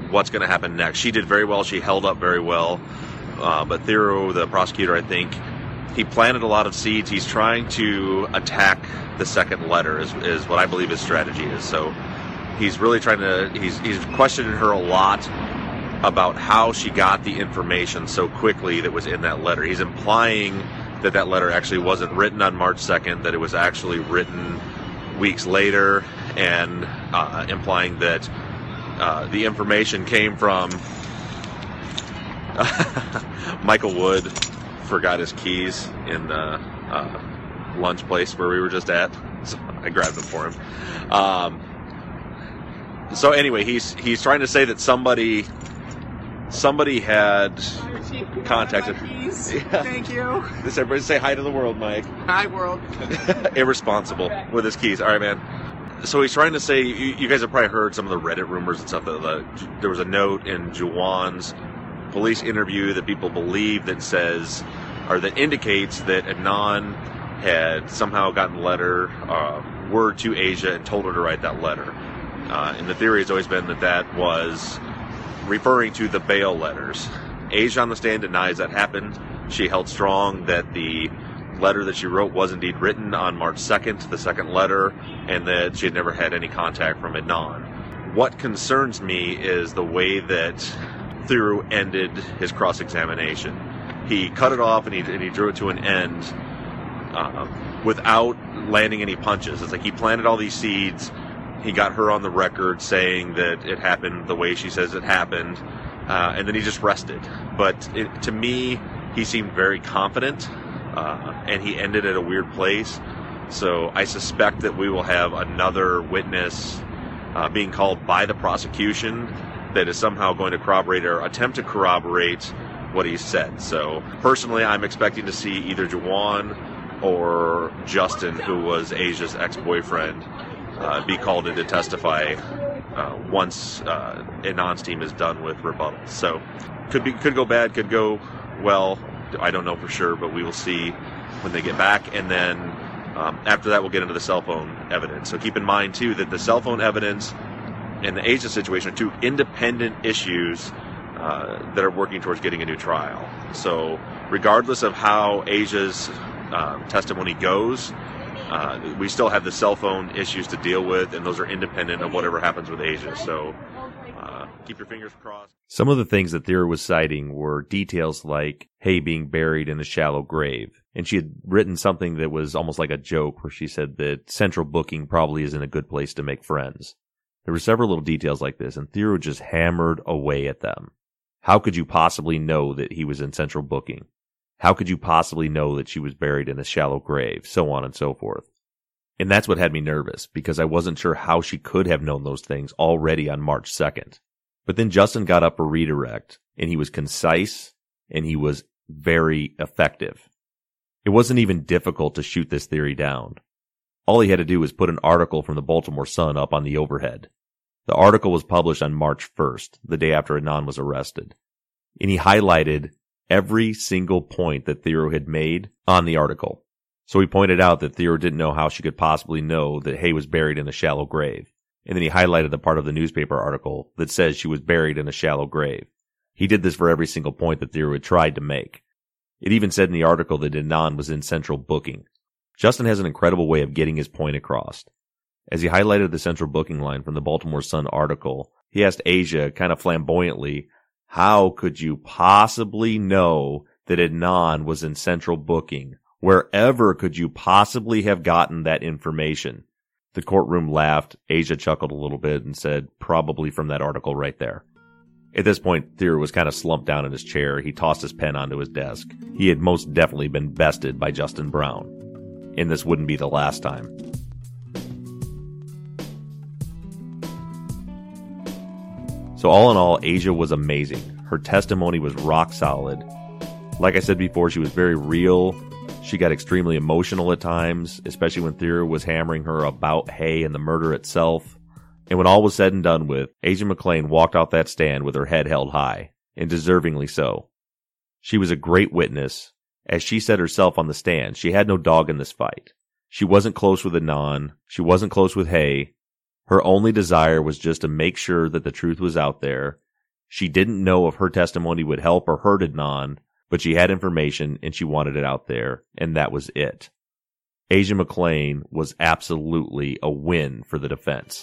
what's going to happen next. She did very well. She held up very well. Uh, but Theo, the prosecutor, I think, he planted a lot of seeds. He's trying to attack the second letter is, is what I believe his strategy is. So he's really trying to, he's, he's questioning her a lot about how she got the information so quickly that was in that letter. He's implying that that letter actually wasn't written on March second, that it was actually written weeks later, and uh, implying that uh, the information came from Michael Wood forgot his keys in the uh, lunch place where we were just at, so I grabbed them for him. Um, so anyway, he's he's trying to say that somebody somebody had contacted. Yeah. Thank you. This everybody say hi to the world, Mike. Hi, world. Irresponsible with his keys. All right, man. So he's trying to say, you, you guys have probably heard some of the Reddit rumors and stuff. That the, there was a note in Juwan's police interview that people believe that says, or that indicates that Adnan had somehow gotten a letter, uh, word to Asia and told her to write that letter. Uh, and the theory has always been that that was referring to the bail letters. Asia on the stand denies that happened. She held strong that the letter that she wrote was indeed written on March second, the second letter, and that she had never had any contact from Adnan. What concerns me is the way that Theo ended his cross-examination. He cut it off and he, and he drew it to an end uh, without landing any punches. It's like he planted all these seeds. He got her on the record saying that it happened the way she says it happened, uh, and then he just rested. But it, to me, he seemed very confident, uh, and he ended at a weird place. So I suspect that we will have another witness uh, being called by the prosecution that is somehow going to corroborate or attempt to corroborate what he said. So personally, I'm expecting to see either Juwan or Justin, who was Asia's ex-boyfriend, uh, be called in to testify uh, once uh, Adnan's team is done with rebuttals. So could be could go bad, could go well. I don't know for sure, but we will see when they get back. And then um, after that, we'll get into the cell phone evidence. So keep in mind, too, that the cell phone evidence and the Asia situation are two independent issues uh, that are working towards getting a new trial. So regardless of how Asia's uh, testimony goes, uh, we still have the cell phone issues to deal with, and those are independent of whatever happens with Asia. So uh, keep your fingers crossed. Some of the things that Theo was citing were details like Hay being buried in a shallow grave. And she had written something that was almost like a joke where she said that central booking probably isn't a good place to make friends. There were several little details like this, and Theo just hammered away at them. How could you possibly know that he was in central booking? How could you possibly know that she was buried in a shallow grave? So on and so forth. And that's what had me nervous, because I wasn't sure how she could have known those things already on March second. But then Justin got up a redirect, and he was concise, and he was very effective. It wasn't even difficult to shoot this theory down. All he had to do was put an article from the Baltimore Sun up on the overhead. The article was published on March first, the day after Adnan was arrested. And he highlighted every single point that Theo had made on the article. So he pointed out that Theo didn't know how she could possibly know that Hay was buried in a shallow grave. And then he highlighted the part of the newspaper article that says she was buried in a shallow grave. He did this for every single point that Theo had tried to make. It even said in the article that Adnan was in central booking. Justin has an incredible way of getting his point across. As he highlighted the central booking line from the Baltimore Sun article, he asked Asia kind of flamboyantly, how could you possibly know that Adnan was in central booking? Wherever could you possibly have gotten that information? The courtroom laughed. Asia chuckled a little bit and said, probably from that article right there. At this point, Theo was kind of slumped down in his chair. He tossed his pen onto his desk. He had most definitely been bested by Justin Brown. And this wouldn't be the last time. So all in all, Asia was amazing. Her testimony was rock solid. Like I said before, she was very real. She got extremely emotional at times, especially when Theo was hammering her about Hay and the murder itself. And when all was said and done with, Asia McClain walked off that stand with her head held high, and deservingly so. She was a great witness. As she said herself on the stand, she had no dog in this fight. She wasn't close with Adnan. She wasn't close with Hay. Her only desire was just to make sure that the truth was out there She didn't know if her testimony would help or hurt Adnan, but she had information and she wanted it out there, and that was it. Asia McClain was absolutely a win for the defense.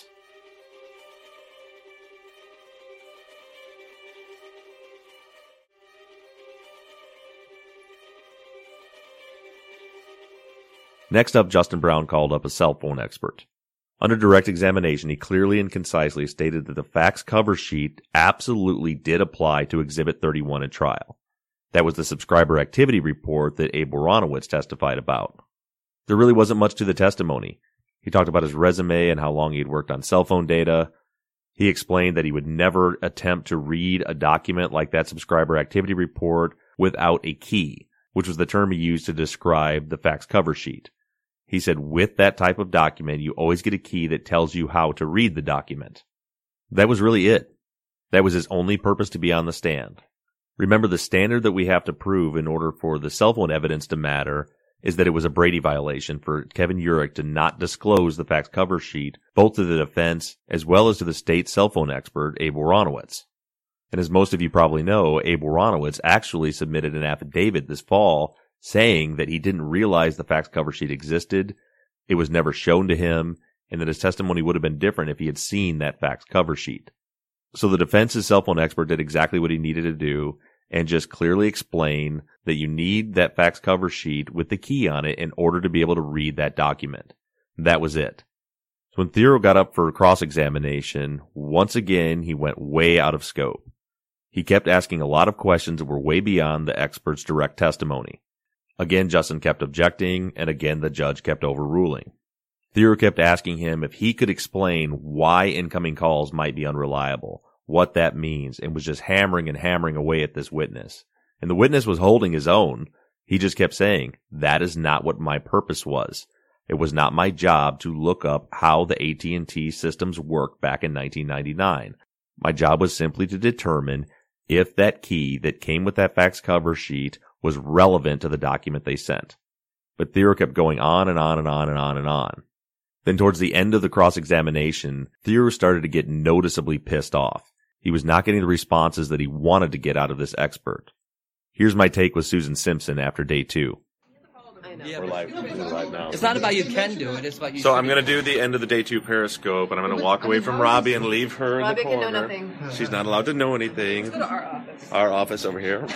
Next up, Justin Brown called up a cell phone expert. Under direct examination, he clearly and concisely stated that the fax cover sheet absolutely did apply to Exhibit thirty-one at trial. That was the subscriber activity report that Abe Woronowicz testified about. There really wasn't much to the testimony. He talked about his resume and how long he had worked on cell phone data. He explained that he would never attempt to read a document like that subscriber activity report without a key, which was the term he used to describe the fax cover sheet. He said with that type of document, you always get a key that tells you how to read the document. That was really it. That was his only purpose to be on the stand. Remember, the standard that we have to prove in order for the cell phone evidence to matter is that it was a Brady violation for Kevin Urich to not disclose the fax cover sheet both to the defense as well as to the state cell phone expert, Abe Woronowicz. And as most of you probably know, Abe Woronowicz actually submitted an affidavit this fall saying that he didn't realize the fax cover sheet existed, it was never shown to him, and that his testimony would have been different if he had seen that fax cover sheet. So the defense's cell phone expert did exactly what he needed to do and just clearly explain that you need that fax cover sheet with the key on it in order to be able to read that document. That was it. So when Thiero got up for cross-examination, once again he went way out of scope. He kept asking a lot of questions that were way beyond the expert's direct testimony. Again, Justin kept objecting, and again the judge kept overruling. Thiero kept asking him if he could explain why incoming calls might be unreliable, what that means, and was just hammering and hammering away at this witness. And the witness was holding his own. He just kept saying, that is not what my purpose was. It was not my job to look up how the A T and T systems work back in nineteen ninety-nine. My job was simply to determine if that key that came with that fax cover sheet was relevant to the document they sent. But Thiero kept going on and on and on and on and on. Then towards the end of the cross-examination, Thiero started to get noticeably pissed off. He was not getting the responses that he wanted to get out of this expert. Here's my take with Susan Simpson after day two. Yeah, we're live, we're live now. It's not about you can do it, it's about you. So I'm going to do the end of the day two Periscope, and I'm going to walk away from Robbie and leave her Robbie in the corner. can know nothing. She's not allowed to know anything. Let's go to our office. Our office over here.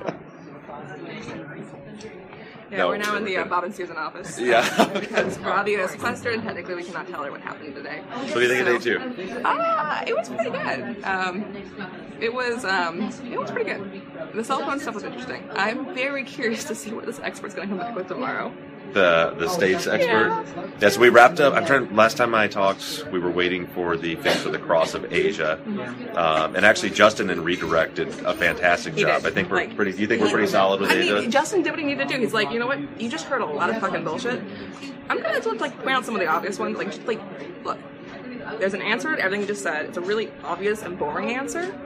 Yeah, No. we're now in the uh, Bob and Susan office. Yeah. Because Robbie is sequestered and technically we cannot tell her what happened today. What do you think of day two? Uh, it was pretty good. Um, it was um, it was pretty good. The cell phone stuff was interesting. I'm very curious to see what this expert's going to come back with tomorrow. The the state's expert. Yeah. yeah, so we wrapped up. I'm trying. Last time I talked, we were waiting for the finish of the Cross of Asia, um, and actually Justin and Redirect did a fantastic He job. did. I think we're Like, pretty. Do you think we're pretty solid with I Asia? mean, Justin did what he needed to do. He's like, you know what? You just heard a lot of fucking bullshit. I'm gonna just like point out some of the obvious ones. Like, just like, look, there's an answer to everything you just said. It's a really obvious and boring answer.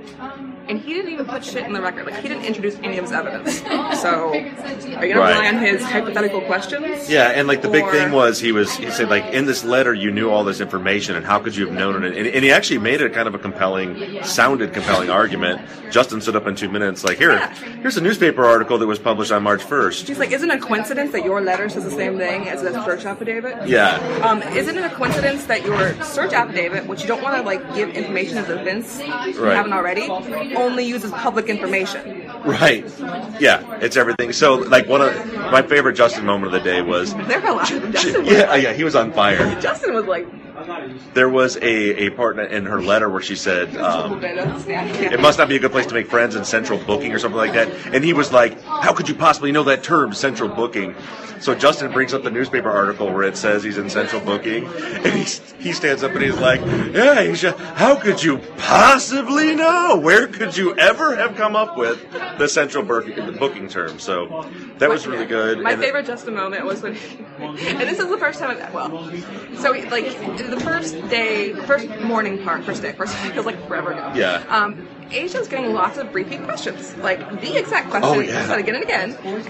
And he didn't even put shit in the record. Like, he didn't introduce any of his evidence. So, are you gonna Right. rely on his hypothetical questions? Yeah, and like the big Or- thing was he was he said like in this letter you knew all this information and how could you have known it? And, and he actually made it kind of a compelling, sounded compelling argument. Justin stood up in two minutes like here, here's a newspaper article that was published on March first. She's like, isn't it a coincidence that your letter says the same thing as the search affidavit? Yeah. Um, isn't it a coincidence that your search affidavit, which you don't want to like give information to the defense, you Right. haven't already, only uses public information? Right. Yeah, it's everything. So like one of my favorite Justin moment of the day was There were a lot of Justin. Was, yeah, yeah, he was on fire. Justin was like, There was a, a part in her letter where she said, um, yeah. it must not be a good place to make friends in central booking or something like that. And he was like, how could you possibly know that term, central booking? So Justin brings up the newspaper article where it says he's in central booking. And he, he stands up and he's like, yeah, Asia, how could you possibly know? Where could you ever have come up with the central booking, booking term? So that was really good. My and favorite Justin moment was when, and this is the first time, I, well, so like the first day, first morning part, first day, first feels like forever ago. Yeah. Um, Asia's getting lots of repeat questions, like the exact question, Oh, yeah. said again and again,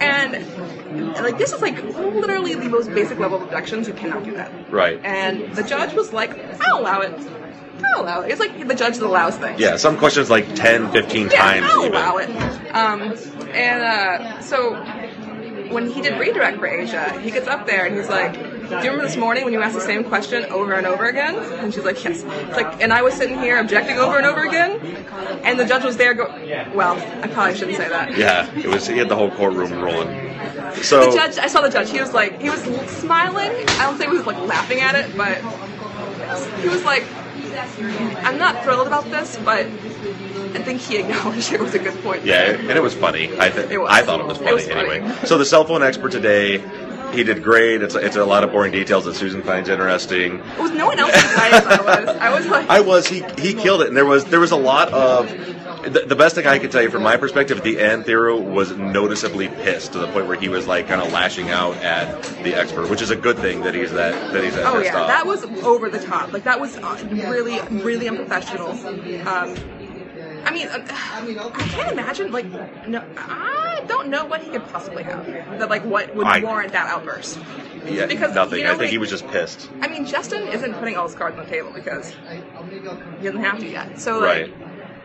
and like this is like literally the most basic level of objections. You cannot do that. Right. And the judge was like, I'll allow it. I'll allow it. It's like the judge that allows things. Yeah, some questions like ten, fifteen yeah, times I'll even. allow it. Um, and uh, so when he did redirect for Asia, he gets up there and he's like, do you remember this morning when you asked the same question over and over again? And she's like, yes. It's like, and I was sitting here objecting over and over again, and the judge was there go, well, I probably shouldn't say that. Yeah, it was. He had the whole courtroom rolling. So the judge, I saw the judge. He was like, he was smiling. I don't think he was like laughing at it, but he was like, I'm not thrilled about this, but I think he acknowledged it was a good point. Yeah, and it was funny. I th- It was. I thought it was funny, It was funny. anyway. So the cell phone expert today, he did great. It's it's a lot of boring details that Susan finds interesting. It was no one else excited as I was. I was like, I was. He he killed it, and there was there was a lot of. The, the best thing I could tell you from my perspective at the end, Theo was noticeably pissed to the point where he was like kind of lashing out at the expert, which is a good thing that he's that that he's that oh pissed yeah, off. that was over the top. Like that was uh, really, really unprofessional. Um, I mean, uh, I can't imagine. Like, no, I don't know what he could possibly have that like what would I- warrant that outburst. Yeah, because, nothing. you know, I think he- he was just pissed. I mean, Justin isn't putting all his cards on the table because he doesn't have to yet. So like. Right.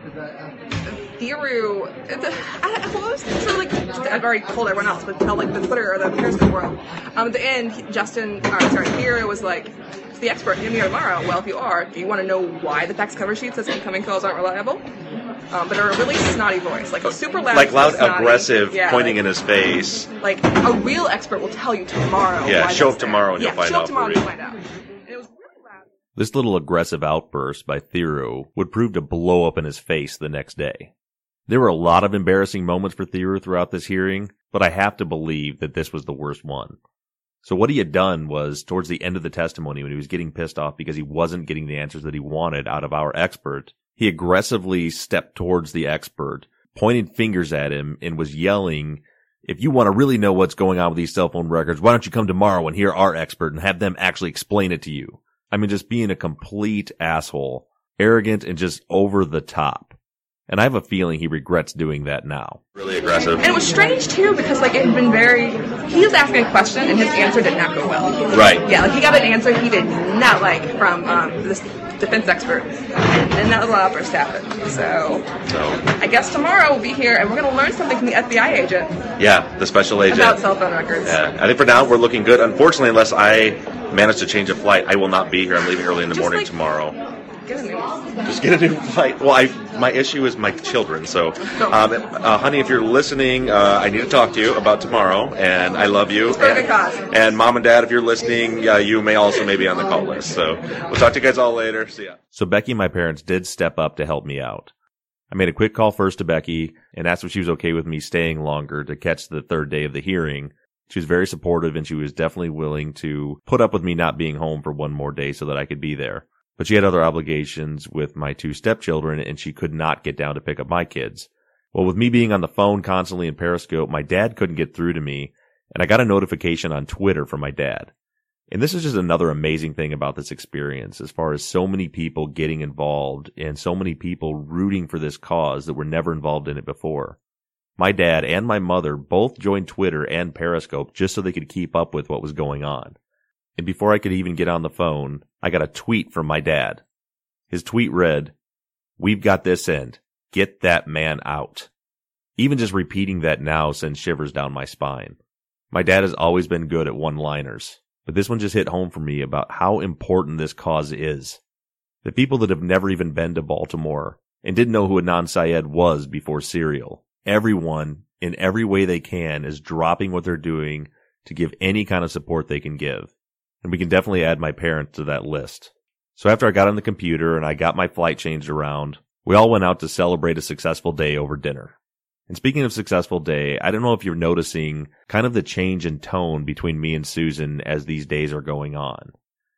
Theoru, I, I was so like I've already told everyone else, but tell like the Twitter or the Periscope world. Um, at the end, he- Justin, or sorry, Theoru was like, "Is the expert in here tomorrow?" Well, if you are, do you want to know why the fax cover sheet says incoming calls aren't reliable? Um, but in a really snotty voice, like super loud, Like loud, snotty, aggressive, yeah, pointing like, in his face. Like a real expert will tell you tomorrow. Yeah, why show that's up tomorrow and there. you'll yeah, find show out up tomorrow for and you'll you. find out. And it was really loud. This little aggressive outburst by Theo would prove to blow up in his face the next day. There were a lot of embarrassing moments for Theo throughout this hearing, but I have to believe that this was the worst one. So what he had done was, towards the end of the testimony, when he was getting pissed off because he wasn't getting the answers that he wanted out of our expert, he aggressively stepped towards the expert, pointed fingers at him, and was yelling, "If you want to really know what's going on with these cell phone records, why don't you come tomorrow and hear our expert and have them actually explain it to you?" I mean, just being a complete asshole, arrogant and just over the top. And I have a feeling he regrets doing that now. Really aggressive. And it was strange too because like it had been very. He was asking a question and his answer did not go well. Right. Yeah, like he got an answer he did not like from um, this defense expert, and that little outburst happened. So, So I guess tomorrow we'll be here and we're going to learn something from the F B I agent yeah, the special agent. about cell phone records. Yeah, I think for now we're looking good. Unfortunately, unless I manage to change a flight, I will not be here. I'm leaving early in the Just morning like- tomorrow. Get a new one. Just get a new flight. Well, I my issue is my children. So, um, uh, honey, if you're listening, uh, I need to talk to you about tomorrow, and I love you. It's for a and, good cause. and mom and dad, if you're listening, uh, you may also maybe on the call list. So we'll talk to you guys all later. See ya. So Becky and my parents did step up to help me out. I made a quick call first to Becky and asked if she was okay with me staying longer to catch the third day of the hearing. She was very supportive and she was definitely willing to put up with me not being home for one more day so that I could be there. But she had other obligations with my two stepchildren and she could not get down to pick up my kids. Well, with me being on the phone constantly in Periscope, my dad couldn't get through to me, and I got a notification on Twitter from my dad. And this is just another amazing thing about this experience, as far as so many people getting involved and so many people rooting for this cause that were never involved in it before. My dad and my mother both joined Twitter and Periscope just so they could keep up with what was going on. And before I could even get on the phone, I got a tweet from my dad. His tweet read, "We've got this end. Get that man out." Even just repeating that now sends shivers down my spine. My dad has always been good at one-liners, but this one just hit home for me about how important this cause is. The people that have never even been to Baltimore and didn't know who Adnan Syed was before Serial, everyone, in every way they can, is dropping what they're doing to give any kind of support they can give. And we can definitely add my parents to that list. So after I got on the computer and I got my flight changed around, we all went out to celebrate a successful day over dinner. And speaking of successful day, I don't know if you're noticing kind of the change in tone between me and Susan as these days are going on.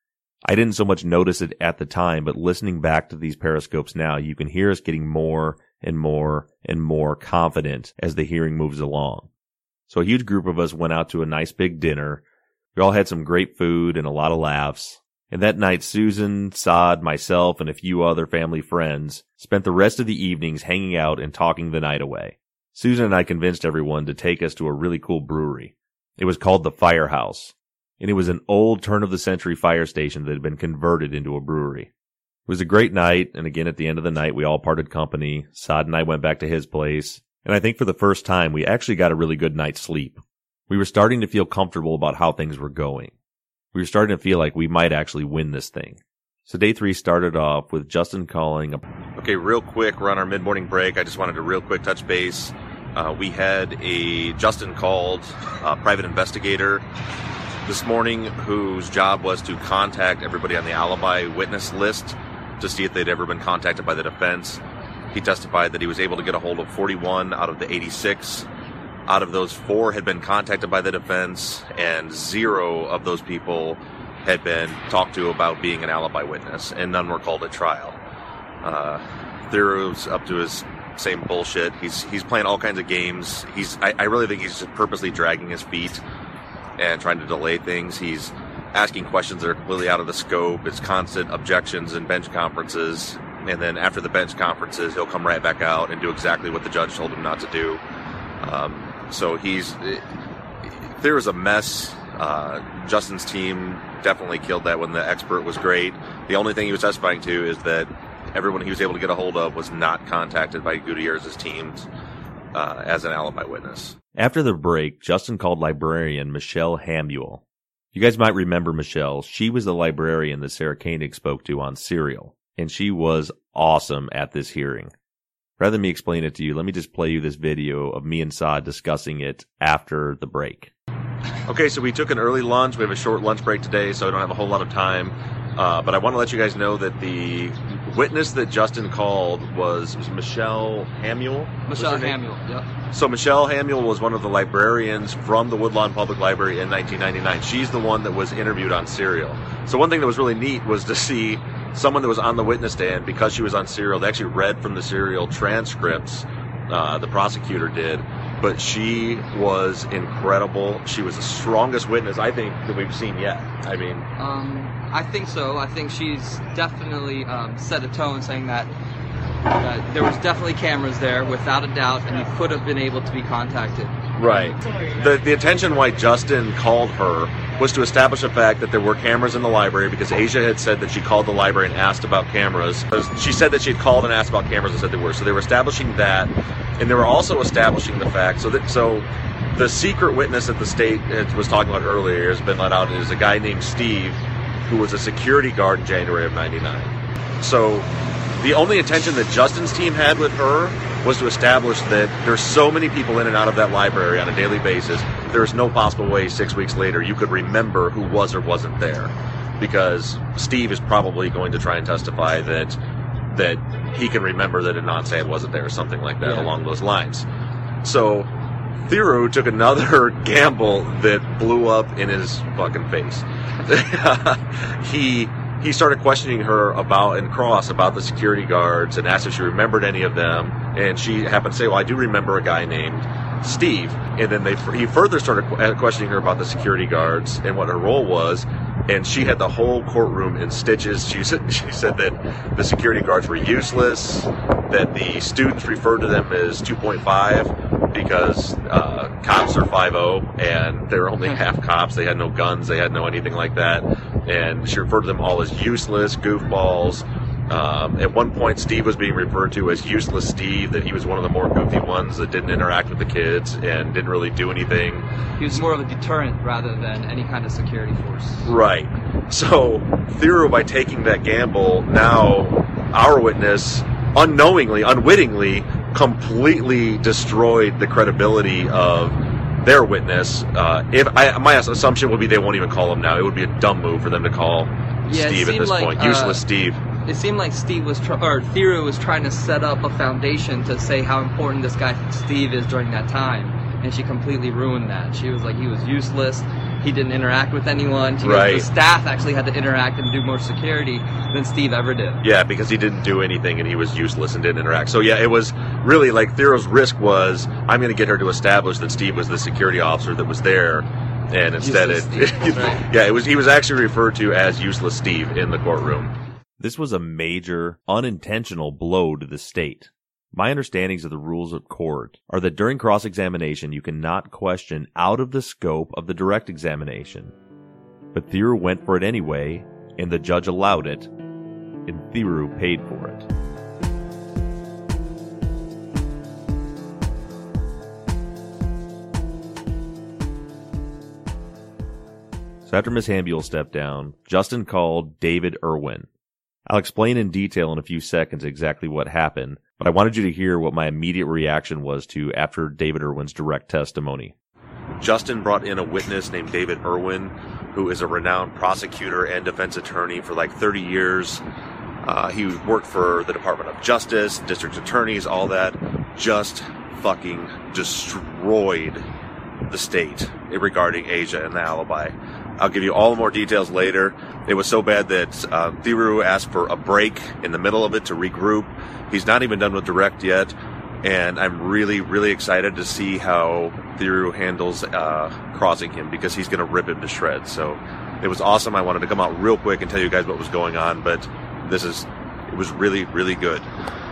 I didn't so much notice it at the time, but listening back to these periscopes now, you can hear us getting more and more and more confident as the hearing moves along. So a huge group of us went out to a nice big dinner. We all had some great food and a lot of laughs. And that night, Susan, Saad, myself, and a few other family friends spent the rest of the evenings hanging out and talking the night away. Susan and I convinced everyone to take us to a really cool brewery. It was called the Firehouse, and it was an old turn-of-the-century fire station that had been converted into a brewery. It was a great night, and again at the end of the night we all parted company. Saad and I went back to his place, and I think for the first time we actually got a really good night's sleep. We were starting to feel comfortable about how things were going. We were starting to feel like we might actually win this thing. So day three started off with Justin calling. A- okay, real quick, we're on our mid-morning break. I just wanted to real quick touch base. Uh, we had a Justin called uh, private investigator this morning whose job was to contact everybody on the alibi witness list to see if they'd ever been contacted by the defense. He testified that he was able to get a hold of forty-one out of the eighty-six. Out of those, four had been contacted by the defense, and zero of those people had been talked to about being an alibi witness, and none were called at trial. Uh, Thero's up to his same bullshit. He's he's playing all kinds of games. He's I, I really think he's just purposely dragging his feet and trying to delay things. He's asking questions that are completely out of the scope. It's constant objections and bench conferences. And then after the bench conferences, he'll come right back out and do exactly what the judge told him not to do. Um, so he's, there was a mess. Uh, Justin's team definitely killed that when the expert was great. The only thing he was testifying to is that everyone he was able to get a hold of was not contacted by Gutierrez's teams uh, as an alibi witness. After the break, Justin called librarian Michelle Hamuel. You guys might remember Michelle. She was the librarian that Sarah Koenig spoke to on Serial, and she was awesome at this hearing. Rather than me explain it to you, let me just play you this video of me and Saad discussing it after the break. Okay, so we took an early lunch. We have a short lunch break today, so I don't have a whole lot of time. Uh, but I want to let you guys know that the witness that Justin called was, was Michelle Hamuel. Michelle Hamuel, yep. So Michelle Hamuel was one of the librarians from the Woodlawn Public Library in nineteen ninety-nine. She's the one that was interviewed on Serial. So one thing that was really neat was to see someone that was on the witness stand, because she was on Serial. They actually read from the Serial transcripts, uh, the prosecutor did. But she was incredible. She was the strongest witness, I think, that we've seen yet. I mean... Um, I think so. I think she's definitely um, set a tone saying that uh, there was definitely cameras there, without a doubt, and you could have been able to be contacted. Right. The, the intention why Justin called her was to establish the fact that there were cameras in the library, because Asia had said that she called the library and asked about cameras. She said that she had called and asked about cameras and said they were. So they were establishing that, and they were also establishing the fact, so that so the secret witness that the state was talking about earlier has been let out is a guy named Steve, who was a security guard in January of ninety-nine. So the only intention that Justin's team had with her was to establish that there's so many people in and out of that library on a daily basis, there's no possible way six weeks later you could remember who was or wasn't there. Because Steve is probably going to try and testify that that he can remember that Adnan Syed wasn't there, or something like that, yeah, along those lines. So Thero took another gamble that blew up in his fucking face. he he started questioning her about, and Cross, about the security guards, and asked if she remembered any of them, and she happened to say, well, I do remember a guy named Steve. And then they he further started questioning her about the security guards and what her role was, and she had the whole courtroom in stitches. She said, she said that the security guards were useless, that the students referred to them as two point five because uh, cops are five oh, and they were only half cops. They had no guns, they had no anything like that, and she referred to them all as useless goofballs. Um, at one point, Steve was being referred to as Useless Steve, that he was one of the more goofy ones that didn't interact with the kids and didn't really do anything. He was more of a deterrent rather than any kind of security force. Right. So, Thero, by taking that gamble, now our witness, unknowingly, unwittingly, completely destroyed the credibility of their witness. Uh, if I, my assumption would be they won't even call him now. It would be a dumb move for them to call yeah, Steve at this like, point. Uh, Useless Steve. It seemed like Steve was, tr- or Thero was trying to set up a foundation to say how important this guy Steve is during that time, and she completely ruined that. She was like, he was useless. He didn't interact with anyone. She right. The staff actually had to interact and do more security than Steve ever did. Yeah, because he didn't do anything and he was useless and didn't interact. So yeah, it was really like Thero's risk was, I'm going to get her to establish that Steve was the security officer that was there, and instead it, right. yeah, it was he was actually referred to as Useless Steve in the courtroom. This was a major, unintentional blow to the state. My understandings of the rules of court are that during cross-examination you cannot question out of the scope of the direct examination. But Thero went for it anyway, and the judge allowed it. and Thiru paid for it. So after Miss Hambuell stepped down, Justin called David Irwin. I'll explain in detail in a few seconds exactly what happened, but I wanted you to hear what my immediate reaction was to after David Irwin's direct testimony. Justin brought in a witness named David Irwin, who is a renowned prosecutor and defense attorney for like thirty years. Uh, he worked for the Department of Justice, district attorneys, all that. Just fucking destroyed the state regarding Asia and the alibi. I'll give you all the more details later. It was so bad that uh, Thiru asked for a break in the middle of it to regroup. He's not even done with direct yet, and I'm really, really excited to see how Thiru handles uh, crossing him, because he's going to rip him to shreds. So it was awesome. I wanted to come out real quick and tell you guys what was going on, but this is, it was really, really good.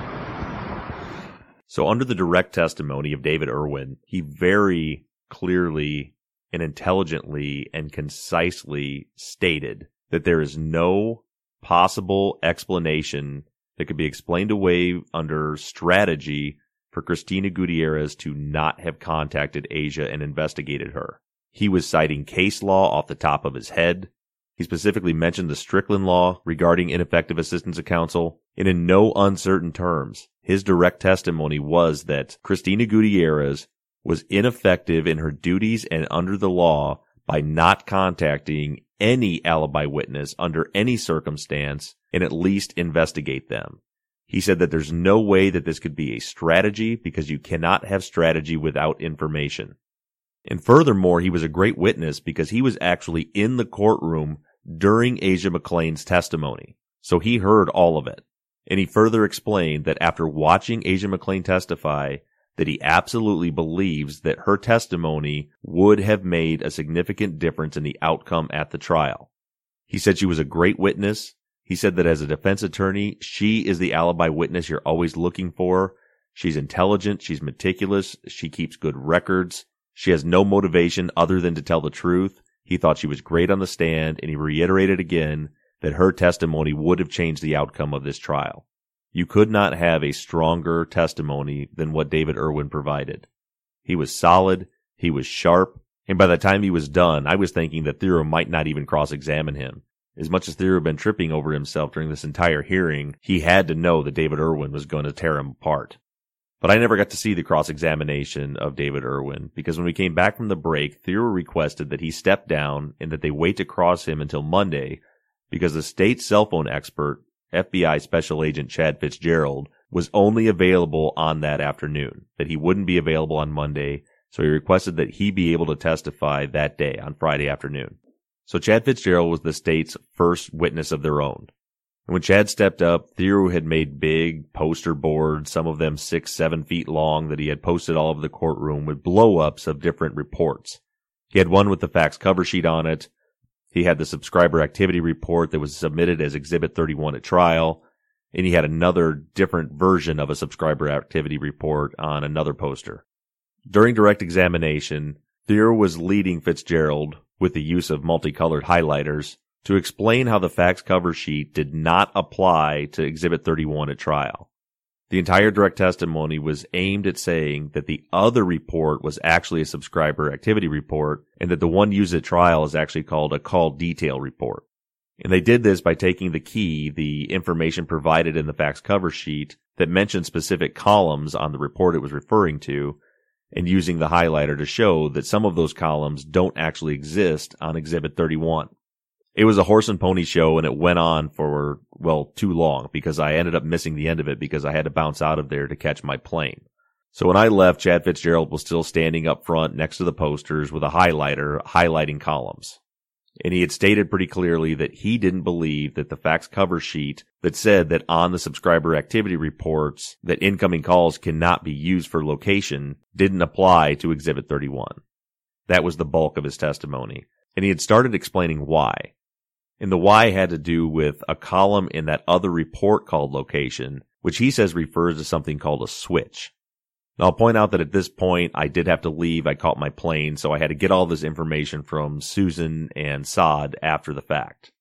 So under the direct testimony of David Irwin, he very clearly and intelligently and concisely stated that there is no possible explanation that could be explained away under strategy for Cristina Gutierrez to not have contacted Asia and investigated her. He was citing case law off the top of his head. He specifically mentioned the Strickland law regarding ineffective assistance of counsel, and in no uncertain terms, his direct testimony was that Cristina Gutierrez was ineffective in her duties and under the law by not contacting any alibi witness under any circumstance and at least investigate them. He said that there's no way that this could be a strategy, because you cannot have strategy without information. And furthermore, he was a great witness because he was actually in the courtroom during Asia McClain's testimony. So he heard all of it. And he further explained that after watching Asia McClain testify, that he absolutely believes that her testimony would have made a significant difference in the outcome at the trial. He said she was a great witness. He said that as a defense attorney, she is the alibi witness you're always looking for. She's intelligent. She's meticulous. She keeps good records. She has no motivation other than to tell the truth. He thought she was great on the stand, and he reiterated again that her testimony would have changed the outcome of this trial. You could not have a stronger testimony than what David Irwin provided. He was solid, he was sharp, and by the time he was done, I was thinking that Thiru might not even cross-examine him. As much as Thiru had been tripping over himself during this entire hearing, he had to know that David Irwin was going to tear him apart. But I never got to see the cross-examination of David Irwin, because when we came back from the break, Thiru requested that he step down and that they wait to cross him until Monday, because the state cell phone expert, F B I Special Agent Chad Fitzgerald, was only available on that afternoon, that he wouldn't be available on Monday, so he requested that he be able to testify that day on Friday afternoon. So Chad Fitzgerald was the state's first witness of their own. And when Chad stepped up, Thiru had made big poster boards, some of them six, seven feet long, that he had posted all over the courtroom with blow-ups of different reports. He had one with the facts cover sheet on it. He had the subscriber activity report that was submitted as Exhibit thirty-one at trial, and he had another different version of a subscriber activity report on another poster. During direct examination, Thiru was leading Fitzgerald, with the use of multicolored highlighters, to explain how the facts cover sheet did not apply to Exhibit thirty-one at trial. The entire direct testimony was aimed at saying that the other report was actually a subscriber activity report, and that the one used at trial is actually called a call detail report. And they did this by taking the key, the information provided in the facts cover sheet that mentioned specific columns on the report it was referring to, and using the highlighter to show that some of those columns don't actually exist on Exhibit thirty-one. It was a horse and pony show, and it went on for, well, too long, because I ended up missing the end of it because I had to bounce out of there to catch my plane. So when I left, Chad Fitzgerald was still standing up front next to the posters with a highlighter highlighting columns. And he had stated pretty clearly that he didn't believe that the facts cover sheet that said that on the subscriber activity reports that incoming calls cannot be used for location didn't apply to Exhibit thirty-one. That was the bulk of his testimony. And he had started explaining why. And the why had to do with a column in that other report called location, which he says refers to something called a switch. Now, I'll point out that at this point, I did have to leave. I caught my plane, so I had to get all this information from Susan and Saad after the fact.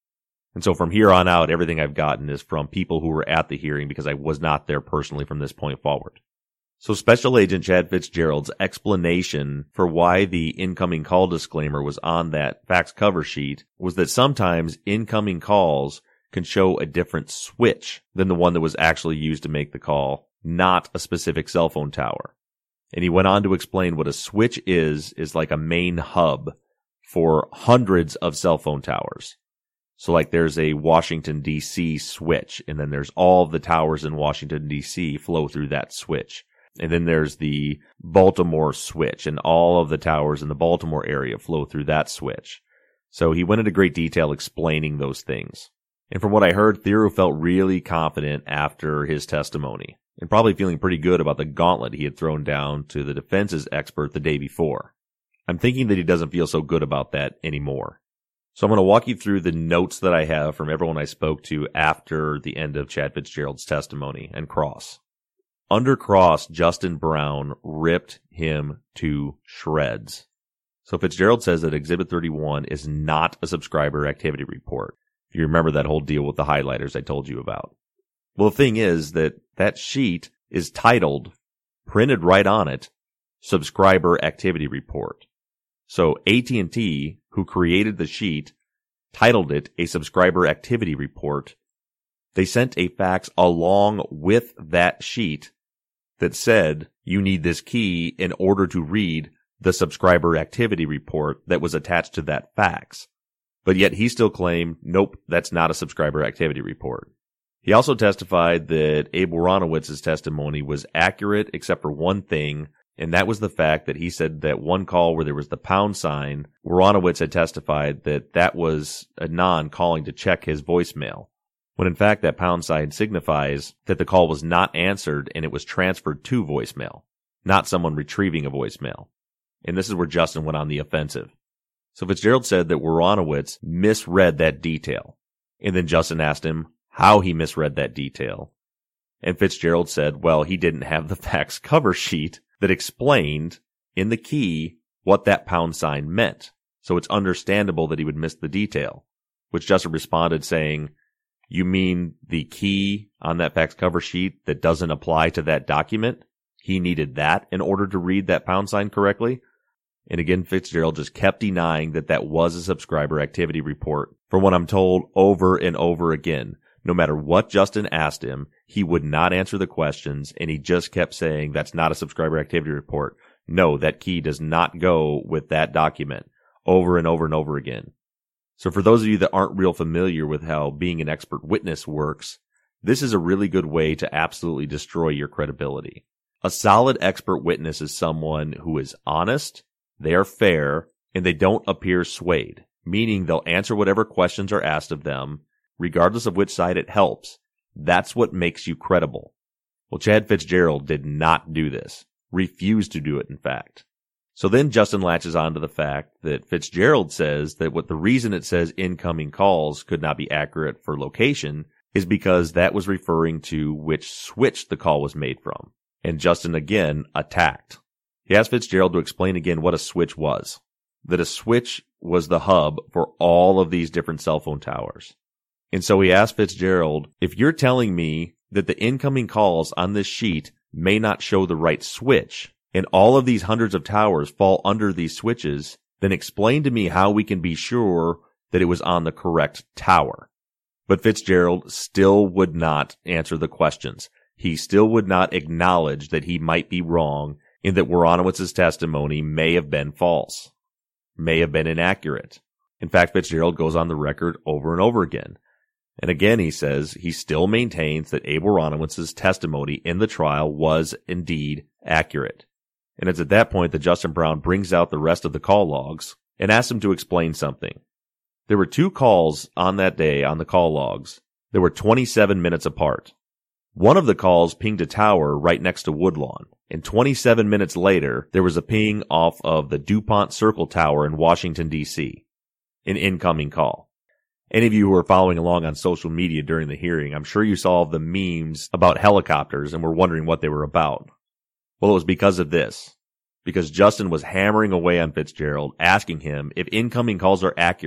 And so from here on out, everything I've gotten is from people who were at the hearing because I was not there personally from this point forward. So Special Agent Chad Fitzgerald's explanation for why the incoming call disclaimer was on that fax cover sheet was that sometimes incoming calls can show a different switch than the one that was actually used to make the call, not a specific cell phone tower. And he went on to explain what a switch is, is like a main hub for hundreds of cell phone towers. So like there's a Washington, D C switch, and then there's all of the towers in Washington, D C flow through that switch. And then there's the Baltimore switch, and all of the towers in the Baltimore area flow through that switch. So he went into great detail explaining those things. And from what I heard, Thiru felt really confident after his testimony, and probably feeling pretty good about the gauntlet he had thrown down to the defense's expert the day before. I'm thinking that he doesn't feel so good about that anymore. So I'm going to walk you through the notes that I have from everyone I spoke to after the end of Chad Fitzgerald's testimony and cross. Under cross, Justin Brown ripped him to shreds. So Fitzgerald says that Exhibit thirty-one is not a subscriber activity report. If you remember that whole deal with the highlighters I told you about. Well, the thing is that that sheet is titled, printed right on it, Subscriber Activity Report. So A T and T, who created the sheet, titled it a Subscriber Activity Report. They sent a fax along with that sheet that said, you need this key in order to read the Subscriber Activity Report that was attached to that fax. But yet he still claimed, nope, that's not a subscriber activity report. He also testified that Abe Woronowitz's testimony was accurate except for one thing, and that was the fact that he said that one call where there was the pound sign, Woronowitz had testified that that was Adnan calling to check his voicemail, when in fact that pound sign signifies that the call was not answered and it was transferred to voicemail, not someone retrieving a voicemail. And this is where Justin went on the offensive. So Fitzgerald said that Woronowitz misread that detail. And then Justin asked him how he misread that detail. And Fitzgerald said, well, he didn't have the fax cover sheet that explained in the key what that pound sign meant. So it's understandable that he would miss the detail. Which Justin responded saying, you mean the key on that fax cover sheet that doesn't apply to that document? He needed that in order to read that pound sign correctly? And again, Fitzgerald just kept denying that that was a subscriber activity report. From what I'm told over and over again, no matter what Justin asked him, he would not answer the questions, and he just kept saying that's not a subscriber activity report. No, that key does not go with that document, over and over and over again. So for those of you that aren't real familiar with how being an expert witness works, this is a really good way to absolutely destroy your credibility. A solid expert witness is someone who is honest, they are fair, and they don't appear swayed, meaning they'll answer whatever questions are asked of them, regardless of which side it helps. That's what makes you credible. Well, Chad Fitzgerald did not do this, refused to do it, in fact. So then Justin latches on to the fact that Fitzgerald says that what the reason it says incoming calls could not be accurate for location is because that was referring to which switch the call was made from. And Justin again attacked. He asked Fitzgerald to explain again what a switch was. That a switch was the hub for all of these different cell phone towers. And so he asked Fitzgerald, if you're telling me that the incoming calls on this sheet may not show the right switch, and all of these hundreds of towers fall under these switches, then explain to me how we can be sure that it was on the correct tower. But Fitzgerald still would not answer the questions. He still would not acknowledge that he might be wrong and that Woronowitz's testimony may have been false, may have been inaccurate. In fact, Fitzgerald goes on the record over and over again. And again, he says he still maintains that Abe Woronowitz's testimony in the trial was indeed accurate. And it's at that point that Justin Brown brings out the rest of the call logs and asks him to explain something. There were two calls on that day on the call logs that were twenty-seven minutes apart. One of the calls pinged a tower right next to Woodlawn, and twenty-seven minutes later, there was a ping off of the DuPont Circle Tower in Washington, D C, an incoming call. Any of you who were following along on social media during the hearing, I'm sure you saw the memes about helicopters and were wondering what they were about. Well, it was because of this. Because Justin was hammering away on Fitzgerald, asking him if incoming calls are accurate,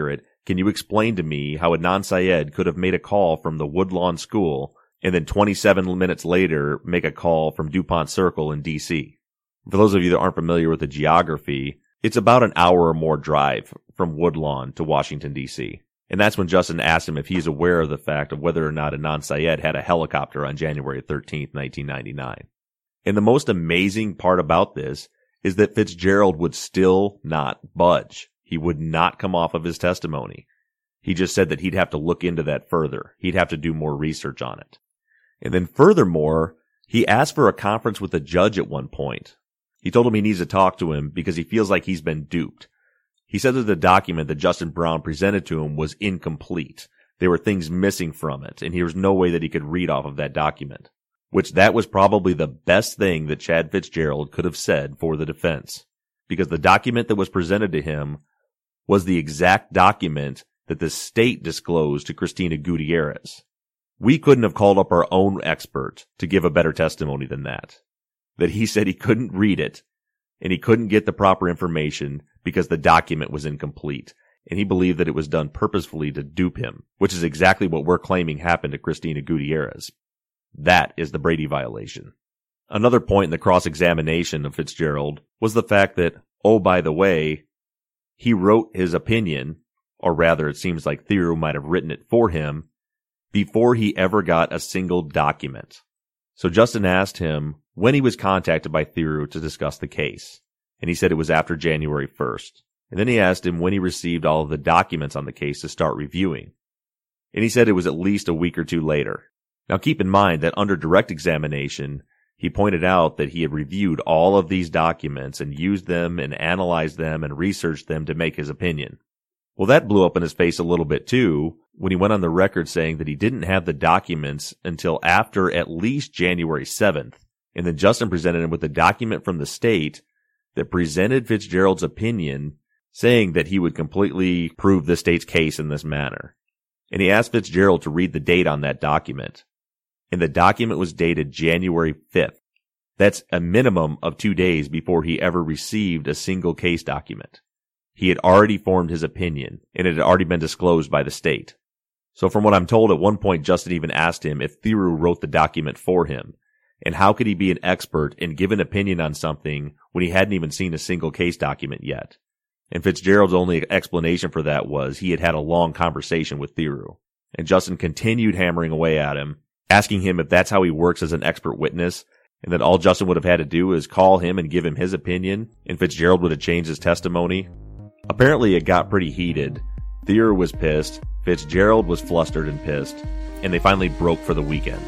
can you explain to me how Adnan Syed could have made a call from the Woodlawn School and then twenty-seven minutes later make a call from DuPont Circle in D C? For those of you that aren't familiar with the geography, it's about an hour or more drive from Woodlawn to Washington, D C. And that's when Justin asked him if he's aware of the fact of whether or not Adnan Syed had a helicopter on January thirteenth, nineteen ninety-nine. And the most amazing part about this is that Fitzgerald would still not budge. He would not come off of his testimony. He just said that he'd have to look into that further. He'd have to do more research on it. And then furthermore, he asked for a conference with the judge at one point. He told him he needs to talk to him because he feels like he's been duped. He said that the document that Justin Brown presented to him was incomplete. There were things missing from it, and there was no way that he could read off of that document. Which that was probably the best thing that Chad Fitzgerald could have said for the defense. Because the document that was presented to him was the exact document that the state disclosed to Cristina Gutierrez. We couldn't have called up our own expert to give a better testimony than that. That he said he couldn't read it, and he couldn't get the proper information because the document was incomplete. And he believed that it was done purposefully to dupe him, which is exactly what we're claiming happened to Cristina Gutierrez. That is the Brady violation. Another point in the cross-examination of Fitzgerald was the fact that, oh, by the way, he wrote his opinion, or rather it seems like Thiru might have written it for him, before he ever got a single document. So Justin asked him when he was contacted by Thiru to discuss the case, and he said it was after January first. And then he asked him when he received all of the documents on the case to start reviewing. And he said it was at least a week or two later. Now keep in mind that under direct examination, he pointed out that he had reviewed all of these documents and used them and analyzed them and researched them to make his opinion. Well, that blew up in his face a little bit too when he went on the record saying that he didn't have the documents until after at least January seventh. And then Justin presented him with a document from the state that presented Fitzgerald's opinion, saying that he would completely prove the state's case in this manner. And he asked Fitzgerald to read the date on that document. And the document was dated January fifth. That's a minimum of two days before he ever received a single case document. He had already formed his opinion, and it had already been disclosed by the state. So from what I'm told, at one point Justin even asked him if Thiru wrote the document for him. And how could he be an expert and give an opinion on something when he hadn't even seen a single case document yet? And Fitzgerald's only explanation for that was he had had a long conversation with Thiru. And Justin continued hammering away at him, asking him if that's how he works as an expert witness, and that all Justin would have had to do is call him and give him his opinion, and Fitzgerald would have changed his testimony. Apparently it got pretty heated. Thiru was pissed, Fitzgerald was flustered and pissed, and they finally broke for the weekend.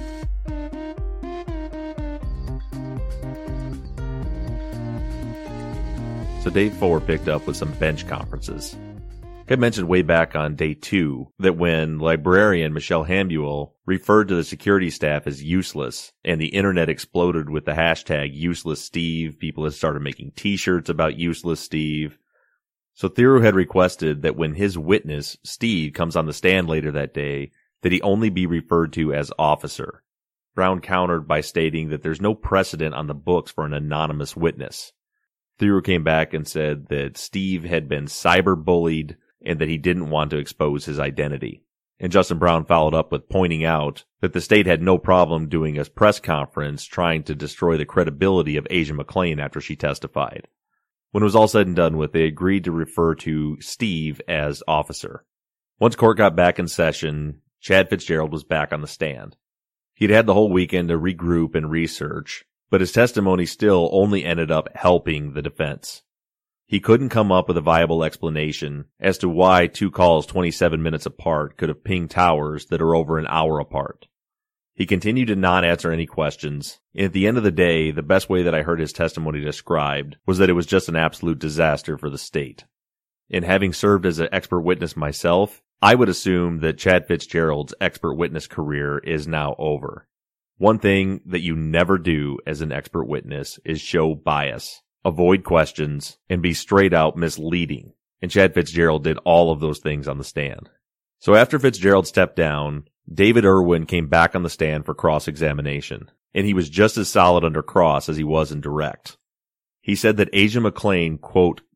So day four picked up with some bench conferences. I mentioned way back on day two that when librarian Michelle Hamuel referred to the security staff as useless and the internet exploded with the hashtag useless Steve, people had started making t-shirts about useless Steve. So Thiru had requested that when his witness, Steve, comes on the stand later that day, that he only be referred to as officer. Brown countered by stating that there's no precedent on the books for an anonymous witness. Thiru came back and said that Steve had been cyber-bullied and that he didn't want to expose his identity. And Justin Brown followed up with pointing out that the state had no problem doing a press conference trying to destroy the credibility of Asia McClain after she testified. When it was all said and done with, they agreed to refer to Steve as officer. Once court got back in session, Chad Fitzgerald was back on the stand. He'd had the whole weekend to regroup and research, but his testimony still only ended up helping the defense. He couldn't come up with a viable explanation as to why two calls twenty-seven minutes apart could have pinged towers that are over an hour apart. He continued to not answer any questions, and at the end of the day, the best way that I heard his testimony described was that it was just an absolute disaster for the state. And having served as an expert witness myself, I would assume that Chad Fitzgerald's expert witness career is now over. One thing that you never do as an expert witness is show bias, avoid questions, and be straight out misleading. And Chad Fitzgerald did all of those things on the stand. So after Fitzgerald stepped down, David Irwin came back on the stand for cross-examination, and he was just as solid under cross as he was in direct. He said that Asia McClain, quote,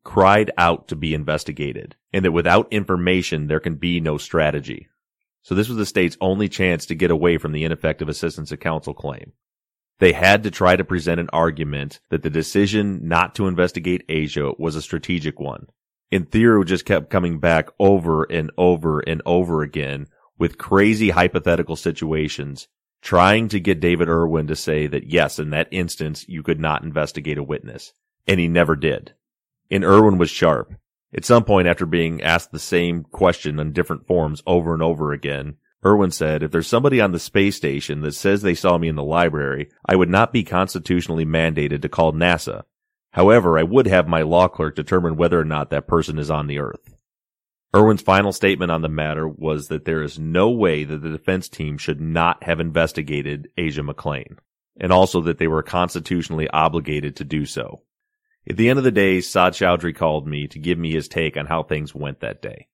cried out to be investigated, and that without information there can be no strategy. So this was the state's only chance to get away from the ineffective assistance of counsel claim. They had to try to present an argument that the decision not to investigate Asia was a strategic one. And Thiru just kept coming back over and over and over again with crazy hypothetical situations, trying to get David Irwin to say that yes, in that instance, you could not investigate a witness. And he never did. And Irwin was sharp. At some point, after being asked the same question in different forms over and over again, Irwin said, if there's somebody on the space station that says they saw me in the library, I would not be constitutionally mandated to call NASA. However, I would have my law clerk determine whether or not that person is on the Earth. Irwin's final statement on the matter was that there is no way that the defense team should not have investigated Asia McClain, and also that they were constitutionally obligated to do so. At the end of the day, Saad Chowdhury called me to give me his take on how things went that day.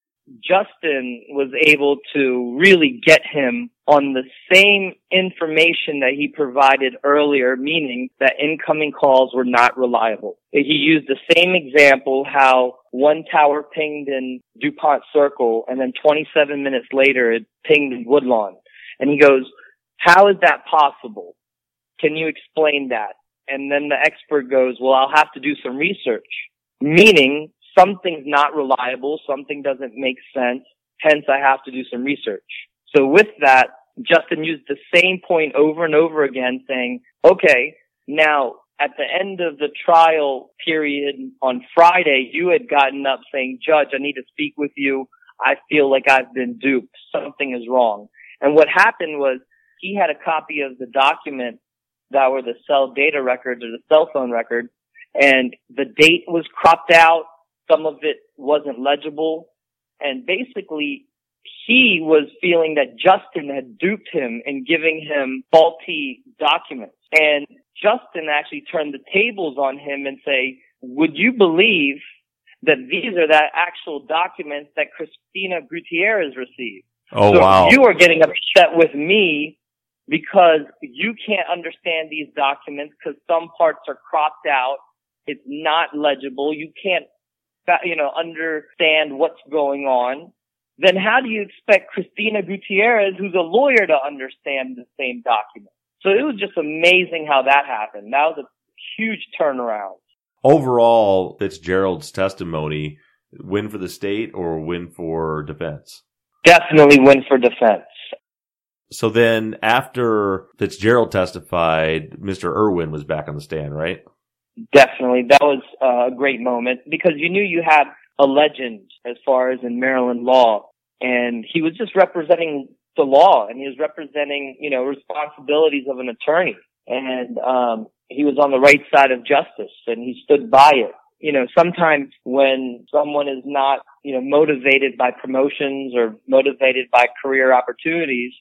Justin was able to really get him on the same information that he provided earlier, meaning that incoming calls were not reliable. He used the same example, how one tower pinged in DuPont Circle and then twenty-seven minutes later it pinged in Woodlawn. And he goes, how is that possible? Can you explain that? And then the expert goes, well, I'll have to do some research, meaning something's not reliable, something doesn't make sense, hence I have to do some research. So with that, Justin used the same point over and over again, saying, okay, now at the end of the trial period on Friday, you had gotten up saying, Judge, I need to speak with you. I feel like I've been duped. Something is wrong. And what happened was he had a copy of the document that were the cell data records or the cell phone record, and the date was cropped out. Some of it wasn't legible. And basically, he was feeling that Justin had duped him in giving him faulty documents. And Justin actually turned the tables on him and say, would you believe that these are the actual documents that Christina Gutierrez received? Oh, so wow. You are getting upset with me because you can't understand these documents because some parts are cropped out. It's not legible. You can't, you know, understand what's going on. Then how do you expect Christina Gutierrez, who's a lawyer, to understand the same document? So it was just amazing how that happened. That was a huge turnaround. Overall, Fitzgerald's testimony, win for the state or win for defense? Definitely win for defense. So then after Fitzgerald testified, Mister Irwin was back on the stand, right? Definitely. That was a great moment because you knew you had a legend as far as in Maryland law, and he was just representing the law, and he was representing, you know, responsibilities of an attorney, and um he was on the right side of justice, and he stood by it. You know, sometimes when someone is not, you know, motivated by promotions or motivated by career opportunities,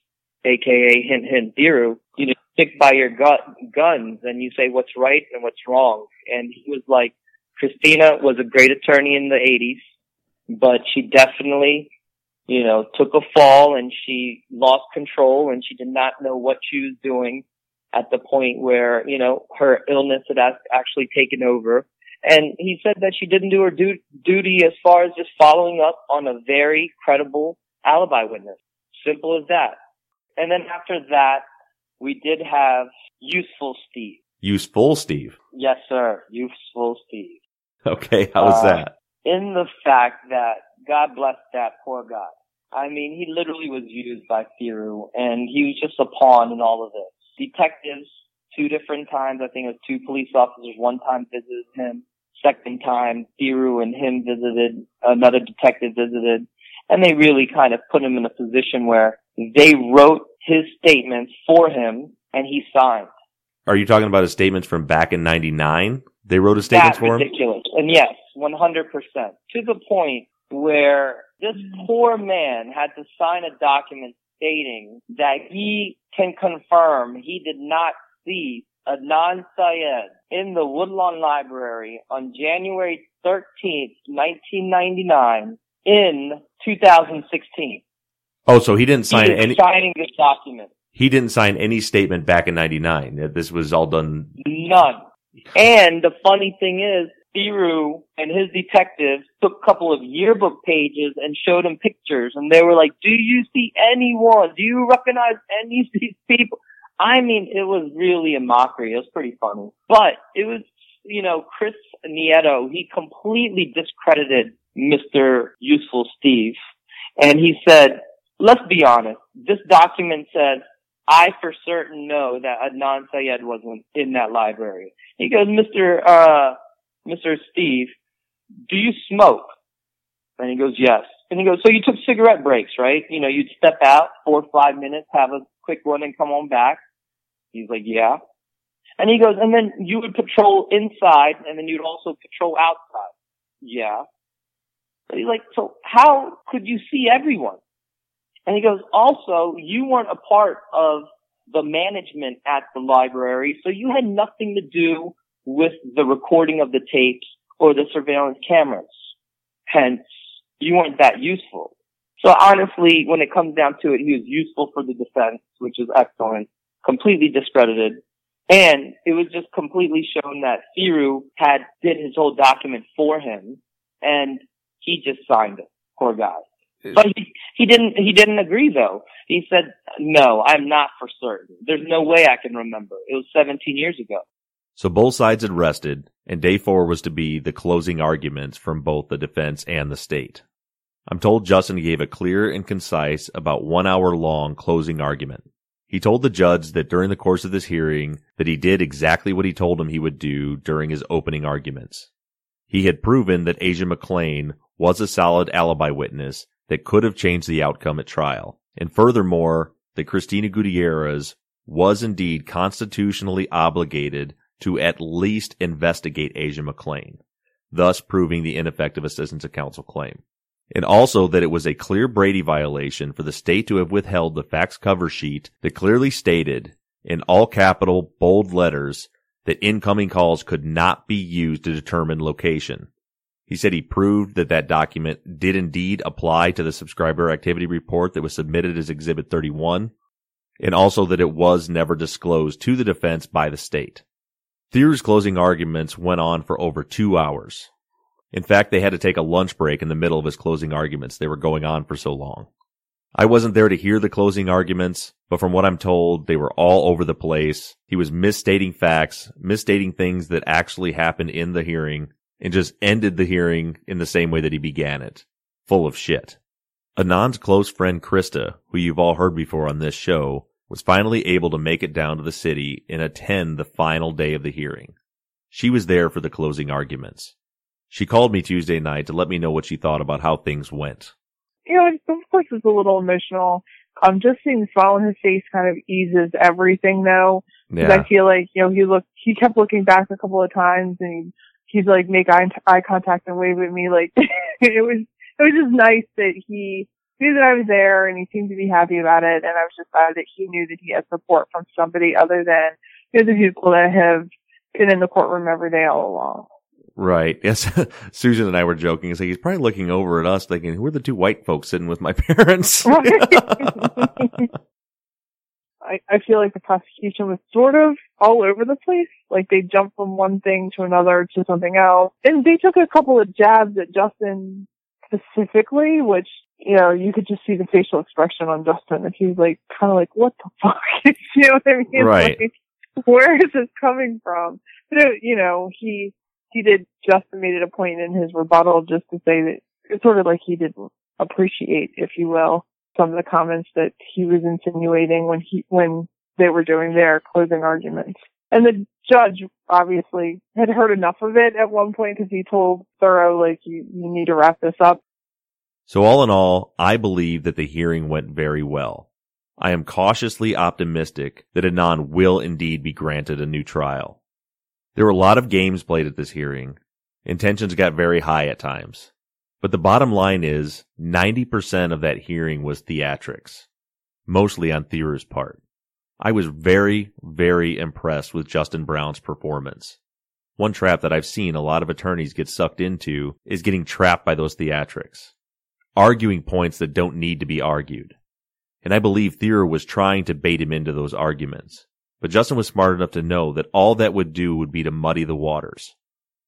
aka hint hint Thiru, you know, stick by your gut, guns and you say what's right and what's wrong. And he was like, Christina was a great attorney in the eighties, but she definitely, you know, took a fall and she lost control and she did not know what she was doing at the point where, you know, her illness had actually taken over. And he said that she didn't do her du- duty as far as just following up on a very credible alibi witness. Simple as that. And then after that, we did have Useful Steve. Useful Steve? Yes, sir. Useful Steve. Okay, how was uh, that? In the fact that, God bless that poor guy. I mean, he literally was used by Thiru, and he was just a pawn in all of this. Detectives, two different times, I think it was two police officers, one time visited him. Second time, Thiru and him visited, another detective visited, and they really kind of put him in a position where they wrote his statements for him, and he signed. Are you talking about his statements from back in ninety-nine? They wrote his statements That's for him? ridiculous. And yes, one hundred percent. To the point where this poor man had to sign a document stating that he can confirm he did not see Adnan Syed in the Woodlawn Library on January thirteenth, nineteen ninety-nine in two thousand sixteen. Oh, so he didn't sign he any signing this document. He didn't sign any statement back in ninety-nine. This was all done. None. And the funny thing is, Thiru and his detective took a couple of yearbook pages and showed him pictures, and they were like, do you see anyone? Do you recognize any of these people? I mean, it was really a mockery. It was pretty funny. But it was, you know, Chris Nieto, he completely discredited Mister Useful Steve. And he said, let's be honest, this document says, I for certain know that Adnan Syed wasn't in that library. He goes, Mister Uh, Mister Steve, do you smoke? And he goes, yes. And he goes, so you took cigarette breaks, right? You know, you'd step out four or five minutes, have a quick one and come on back. He's like, yeah. And he goes, and then you would patrol inside and then you'd also patrol outside. Yeah. But he's like, so how could you see everyone? And he goes, also, you weren't a part of the management at the library, so you had nothing to do with the recording of the tapes or the surveillance cameras. Hence, you weren't that useful. So honestly, when it comes down to it, he was useful for the defense, which is excellent, completely discredited. And it was just completely shown that Thiru had did his whole document for him, and he just signed it. Poor guy. But he, he didn't, he didn't agree though. He said, no, I'm not for certain. There's no way I can remember. It was seventeen years ago. So both sides had rested, and day four was to be the closing arguments from both the defense and the state. I'm told Justin gave a clear and concise, about one hour long closing argument. He told the judge that during the course of this hearing that he did exactly what he told him he would do during his opening arguments. He had proven that Asia McClain was a solid alibi witness that could have changed the outcome at trial. And furthermore, that Cristina Gutierrez was indeed constitutionally obligated to at least investigate Asia McClain, thus proving the ineffective assistance of counsel claim. And also that it was a clear Brady violation for the state to have withheld the fax cover sheet that clearly stated, in all capital, bold letters, that incoming calls could not be used to determine location. He said he proved that that document did indeed apply to the subscriber activity report that was submitted as Exhibit thirty-one, and also that it was never disclosed to the defense by the state. Thiru's closing arguments went on for over two hours. In fact, they had to take a lunch break in the middle of his closing arguments. They were going on for so long. I wasn't there to hear the closing arguments, but from what I'm told, they were all over the place. He was misstating facts, misstating things that actually happened in the hearing, and just ended the hearing in the same way that he began it, full of shit. Adnan's close friend Krista, who you've all heard before on this show, was finally able to make it down to the city and attend the final day of the hearing. She was there for the closing arguments. She called me Tuesday night to let me know what she thought about how things went. You know, of course it's a little emotional. Um, just seeing the smile on his face kind of eases everything, though. Because Yeah. I feel like, you know, he looked, he kept looking back a couple of times, and he, he'd like make eye, eye contact and wave at me. Like it was, it was just nice that he knew that I was there, and he seemed to be happy about it. And I was just glad that he knew that he had support from somebody other than, you know, the people that have been in the courtroom every day all along. Right. Yes. Susan and I were joking. It's like he's probably looking over at us thinking, who are the two white folks sitting with my parents? I, I feel like the prosecution was sort of all over the place. Like they jumped from one thing to another to something else. And they took a couple of jabs at Justin specifically, which, you know, you could just see the facial expression on Justin. And he's like, kind of like, what the fuck? You know what I mean? Right. Like, where is this coming from? But, it, you know, he, he did, Justin made it a point in his rebuttal just to say that it's sort of like he didn't appreciate, if you will, some of the comments that he was insinuating when he, when they were doing their closing arguments. And the judge obviously had heard enough of it at one point because he told Thorough, like, you, you need to wrap this up. So all in all, I believe that the hearing went very well. I am cautiously optimistic that Adnan will indeed be granted a new trial. There were a lot of games played at this hearing. Intentions got very high at times. But the bottom line is, ninety percent of that hearing was theatrics. Mostly on Thiru's part. I was very, very impressed with Justin Brown's performance. One trap that I've seen a lot of attorneys get sucked into is getting trapped by those theatrics. Arguing points that don't need to be argued. And I believe Thiru was trying to bait him into those arguments. But Justin was smart enough to know that all that would do would be to muddy the waters.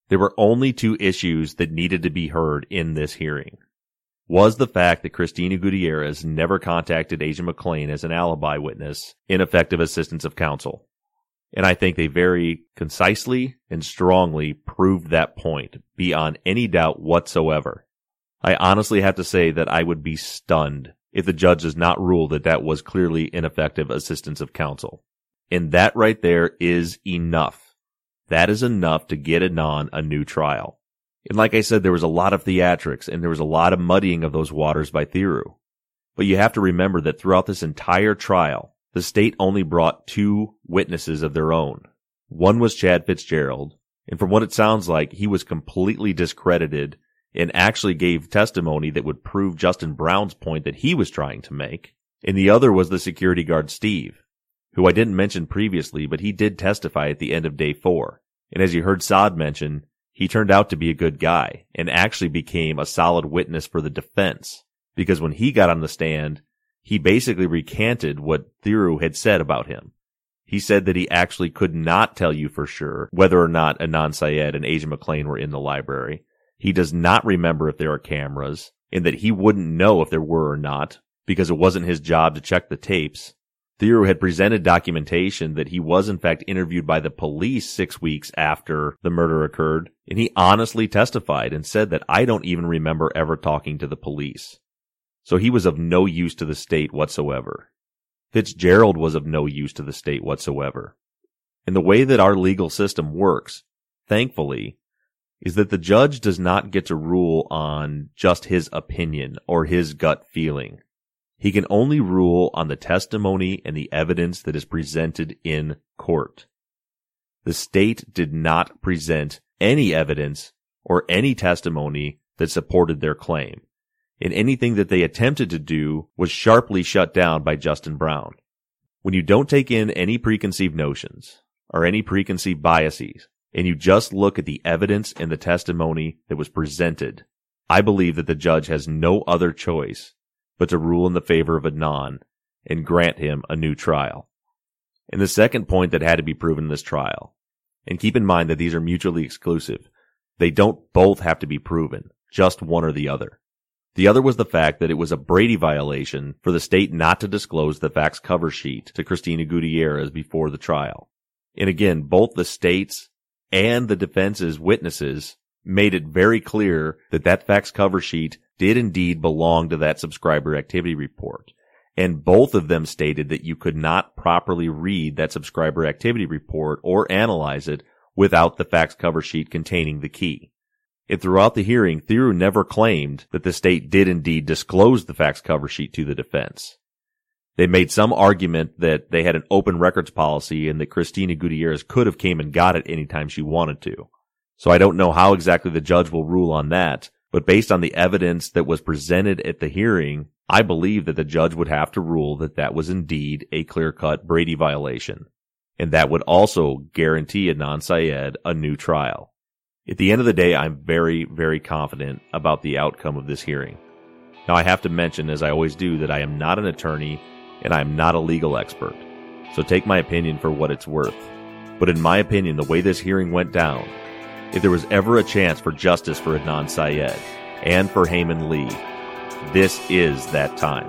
There were only two issues that needed to be heard in this hearing. Was the fact that Cristina Gutierrez never contacted Asia McClain as an alibi witness ineffective assistance of counsel? And I think they very concisely and strongly proved that point beyond any doubt whatsoever. I honestly have to say that I would be stunned if the judge does not rule that that was clearly ineffective assistance of counsel. And that right there is enough. That is enough to get Adnan a new trial. And like I said, there was a lot of theatrics and there was a lot of muddying of those waters by Thiru. But you have to remember that throughout this entire trial, the state only brought two witnesses of their own. One was Chad Fitzgerald, and from what it sounds like, he was completely discredited and actually gave testimony that would prove Justin Brown's point that he was trying to make. And the other was the security guard Steve, who I didn't mention previously, but he did testify at the end of day four. And as you heard Saad mention, he turned out to be a good guy and actually became a solid witness for the defense, because when he got on the stand, he basically recanted what Thiru had said about him. He said that he actually could not tell you for sure whether or not Adnan Syed and Asia McClain were in the library. He does not remember if there are cameras, and that he wouldn't know if there were or not, because it wasn't his job to check the tapes. Thiru had presented documentation that he was in fact interviewed by the police six weeks after the murder occurred, and he honestly testified and said that I don't even remember ever talking to the police. So he was of no use to the state whatsoever. Fitzgerald was of no use to the state whatsoever. And the way that our legal system works, thankfully, is that the judge does not get to rule on just his opinion or his gut feeling. He can only rule on the testimony and the evidence that is presented in court. The state did not present any evidence or any testimony that supported their claim, and anything that they attempted to do was sharply shut down by Justin Brown. When you don't take in any preconceived notions or any preconceived biases, and you just look at the evidence and the testimony that was presented, I believe that the judge has no other choice but to rule in the favor of Adnan and grant him a new trial. And the second point that had to be proven in this trial, and keep in mind that these are mutually exclusive, they don't both have to be proven, just one or the other. The other was the fact that it was a Brady violation for the state not to disclose the fax cover sheet to Cristina Gutierrez before the trial. And again, both the state's and the defense's witnesses made it very clear that that fax cover sheet did indeed belong to that subscriber activity report. And both of them stated that you could not properly read that subscriber activity report or analyze it without the fax cover sheet containing the key. And throughout the hearing, Thiru never claimed that the state did indeed disclose the fax cover sheet to the defense. They made some argument that they had an open records policy and that Cristina Gutierrez could have came and got it anytime she wanted to. So I don't know how exactly the judge will rule on that, but based on the evidence that was presented at the hearing, I believe that the judge would have to rule that that was indeed a clear-cut Brady violation. And that would also guarantee Adnan Syed a new trial. At the end of the day, I'm very, very confident about the outcome of this hearing. Now, I have to mention, as I always do, that I am not an attorney and I am not a legal expert. So take my opinion for what it's worth. But in my opinion, the way this hearing went down, if there was ever a chance for justice for Adnan Syed and for Hae Min Lee, this is that time.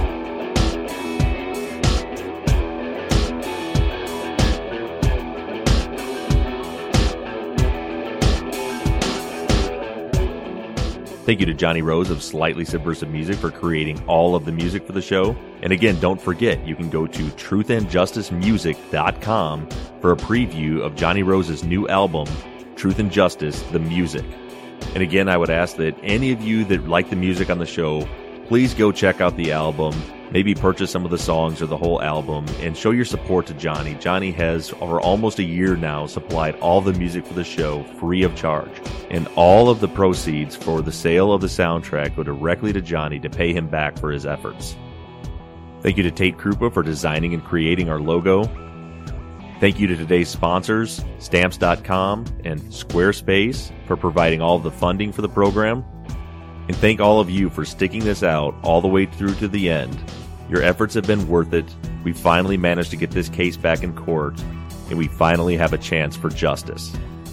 Thank you to Johnny Rose of Slightly Subversive Music for creating all of the music for the show. And again, don't forget, you can go to truth and justice music dot com for a preview of Johnny Rose's new album, Truth and Justice, The Music. And again, I would ask that any of you that like the music on the show, please go check out the album, maybe purchase some of the songs or the whole album, and show your support to Johnny. Johnny has, for almost a year now, supplied all the music for the show free of charge. And all of the proceeds for the sale of the soundtrack go directly to Johnny to pay him back for his efforts. Thank you to Tate Krupa for designing and creating our logo. Thank you to today's sponsors, Stamps dot com and Squarespace, for providing all of the funding for the program. And thank all of you for sticking this out all the way through to the end. Your efforts have been worth it. We finally managed to get this case back in court, and we finally have a chance for justice.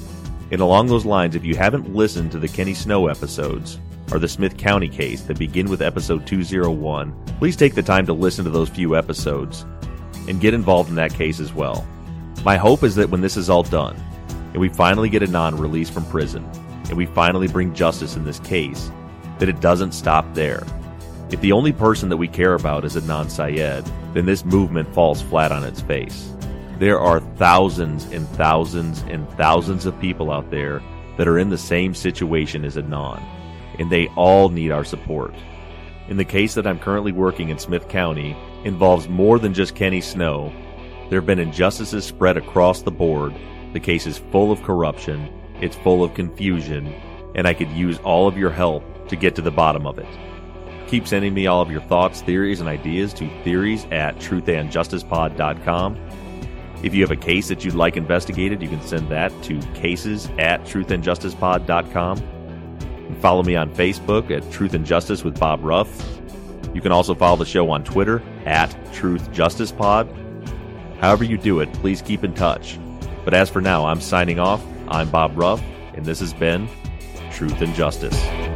And along those lines, if you haven't listened to the Kenny Snow episodes, or the Smith County case that begin with episode two oh one, please take the time to listen to those few episodes and get involved in that case as well. My hope is that when this is all done, and we finally get Adnan released from prison, and we finally bring justice in this case, that it doesn't stop there. If the only person that we care about is Adnan Syed, then this movement falls flat on its face. There are thousands and thousands and thousands of people out there that are in the same situation as Adnan, and they all need our support. In the case that I'm currently working in Smith County involves more than just Kenny Snow. There have been injustices spread across the board. The case is full of corruption, it's full of confusion, and I could use all of your help to get to the bottom of it. Keep sending me all of your thoughts, theories, and ideas to theories at truth and justice pod dot com. If you have a case that you'd like investigated, you can send that to cases at truth and justice pod dot com. And follow me on Facebook at Truth and Justice with Bob Ruff. You can also follow the show on Twitter at Truth Justice Pod. However you do it, please keep in touch. But as for now, I'm signing off. I'm Bob Ruff, and this has been Truth and Justice.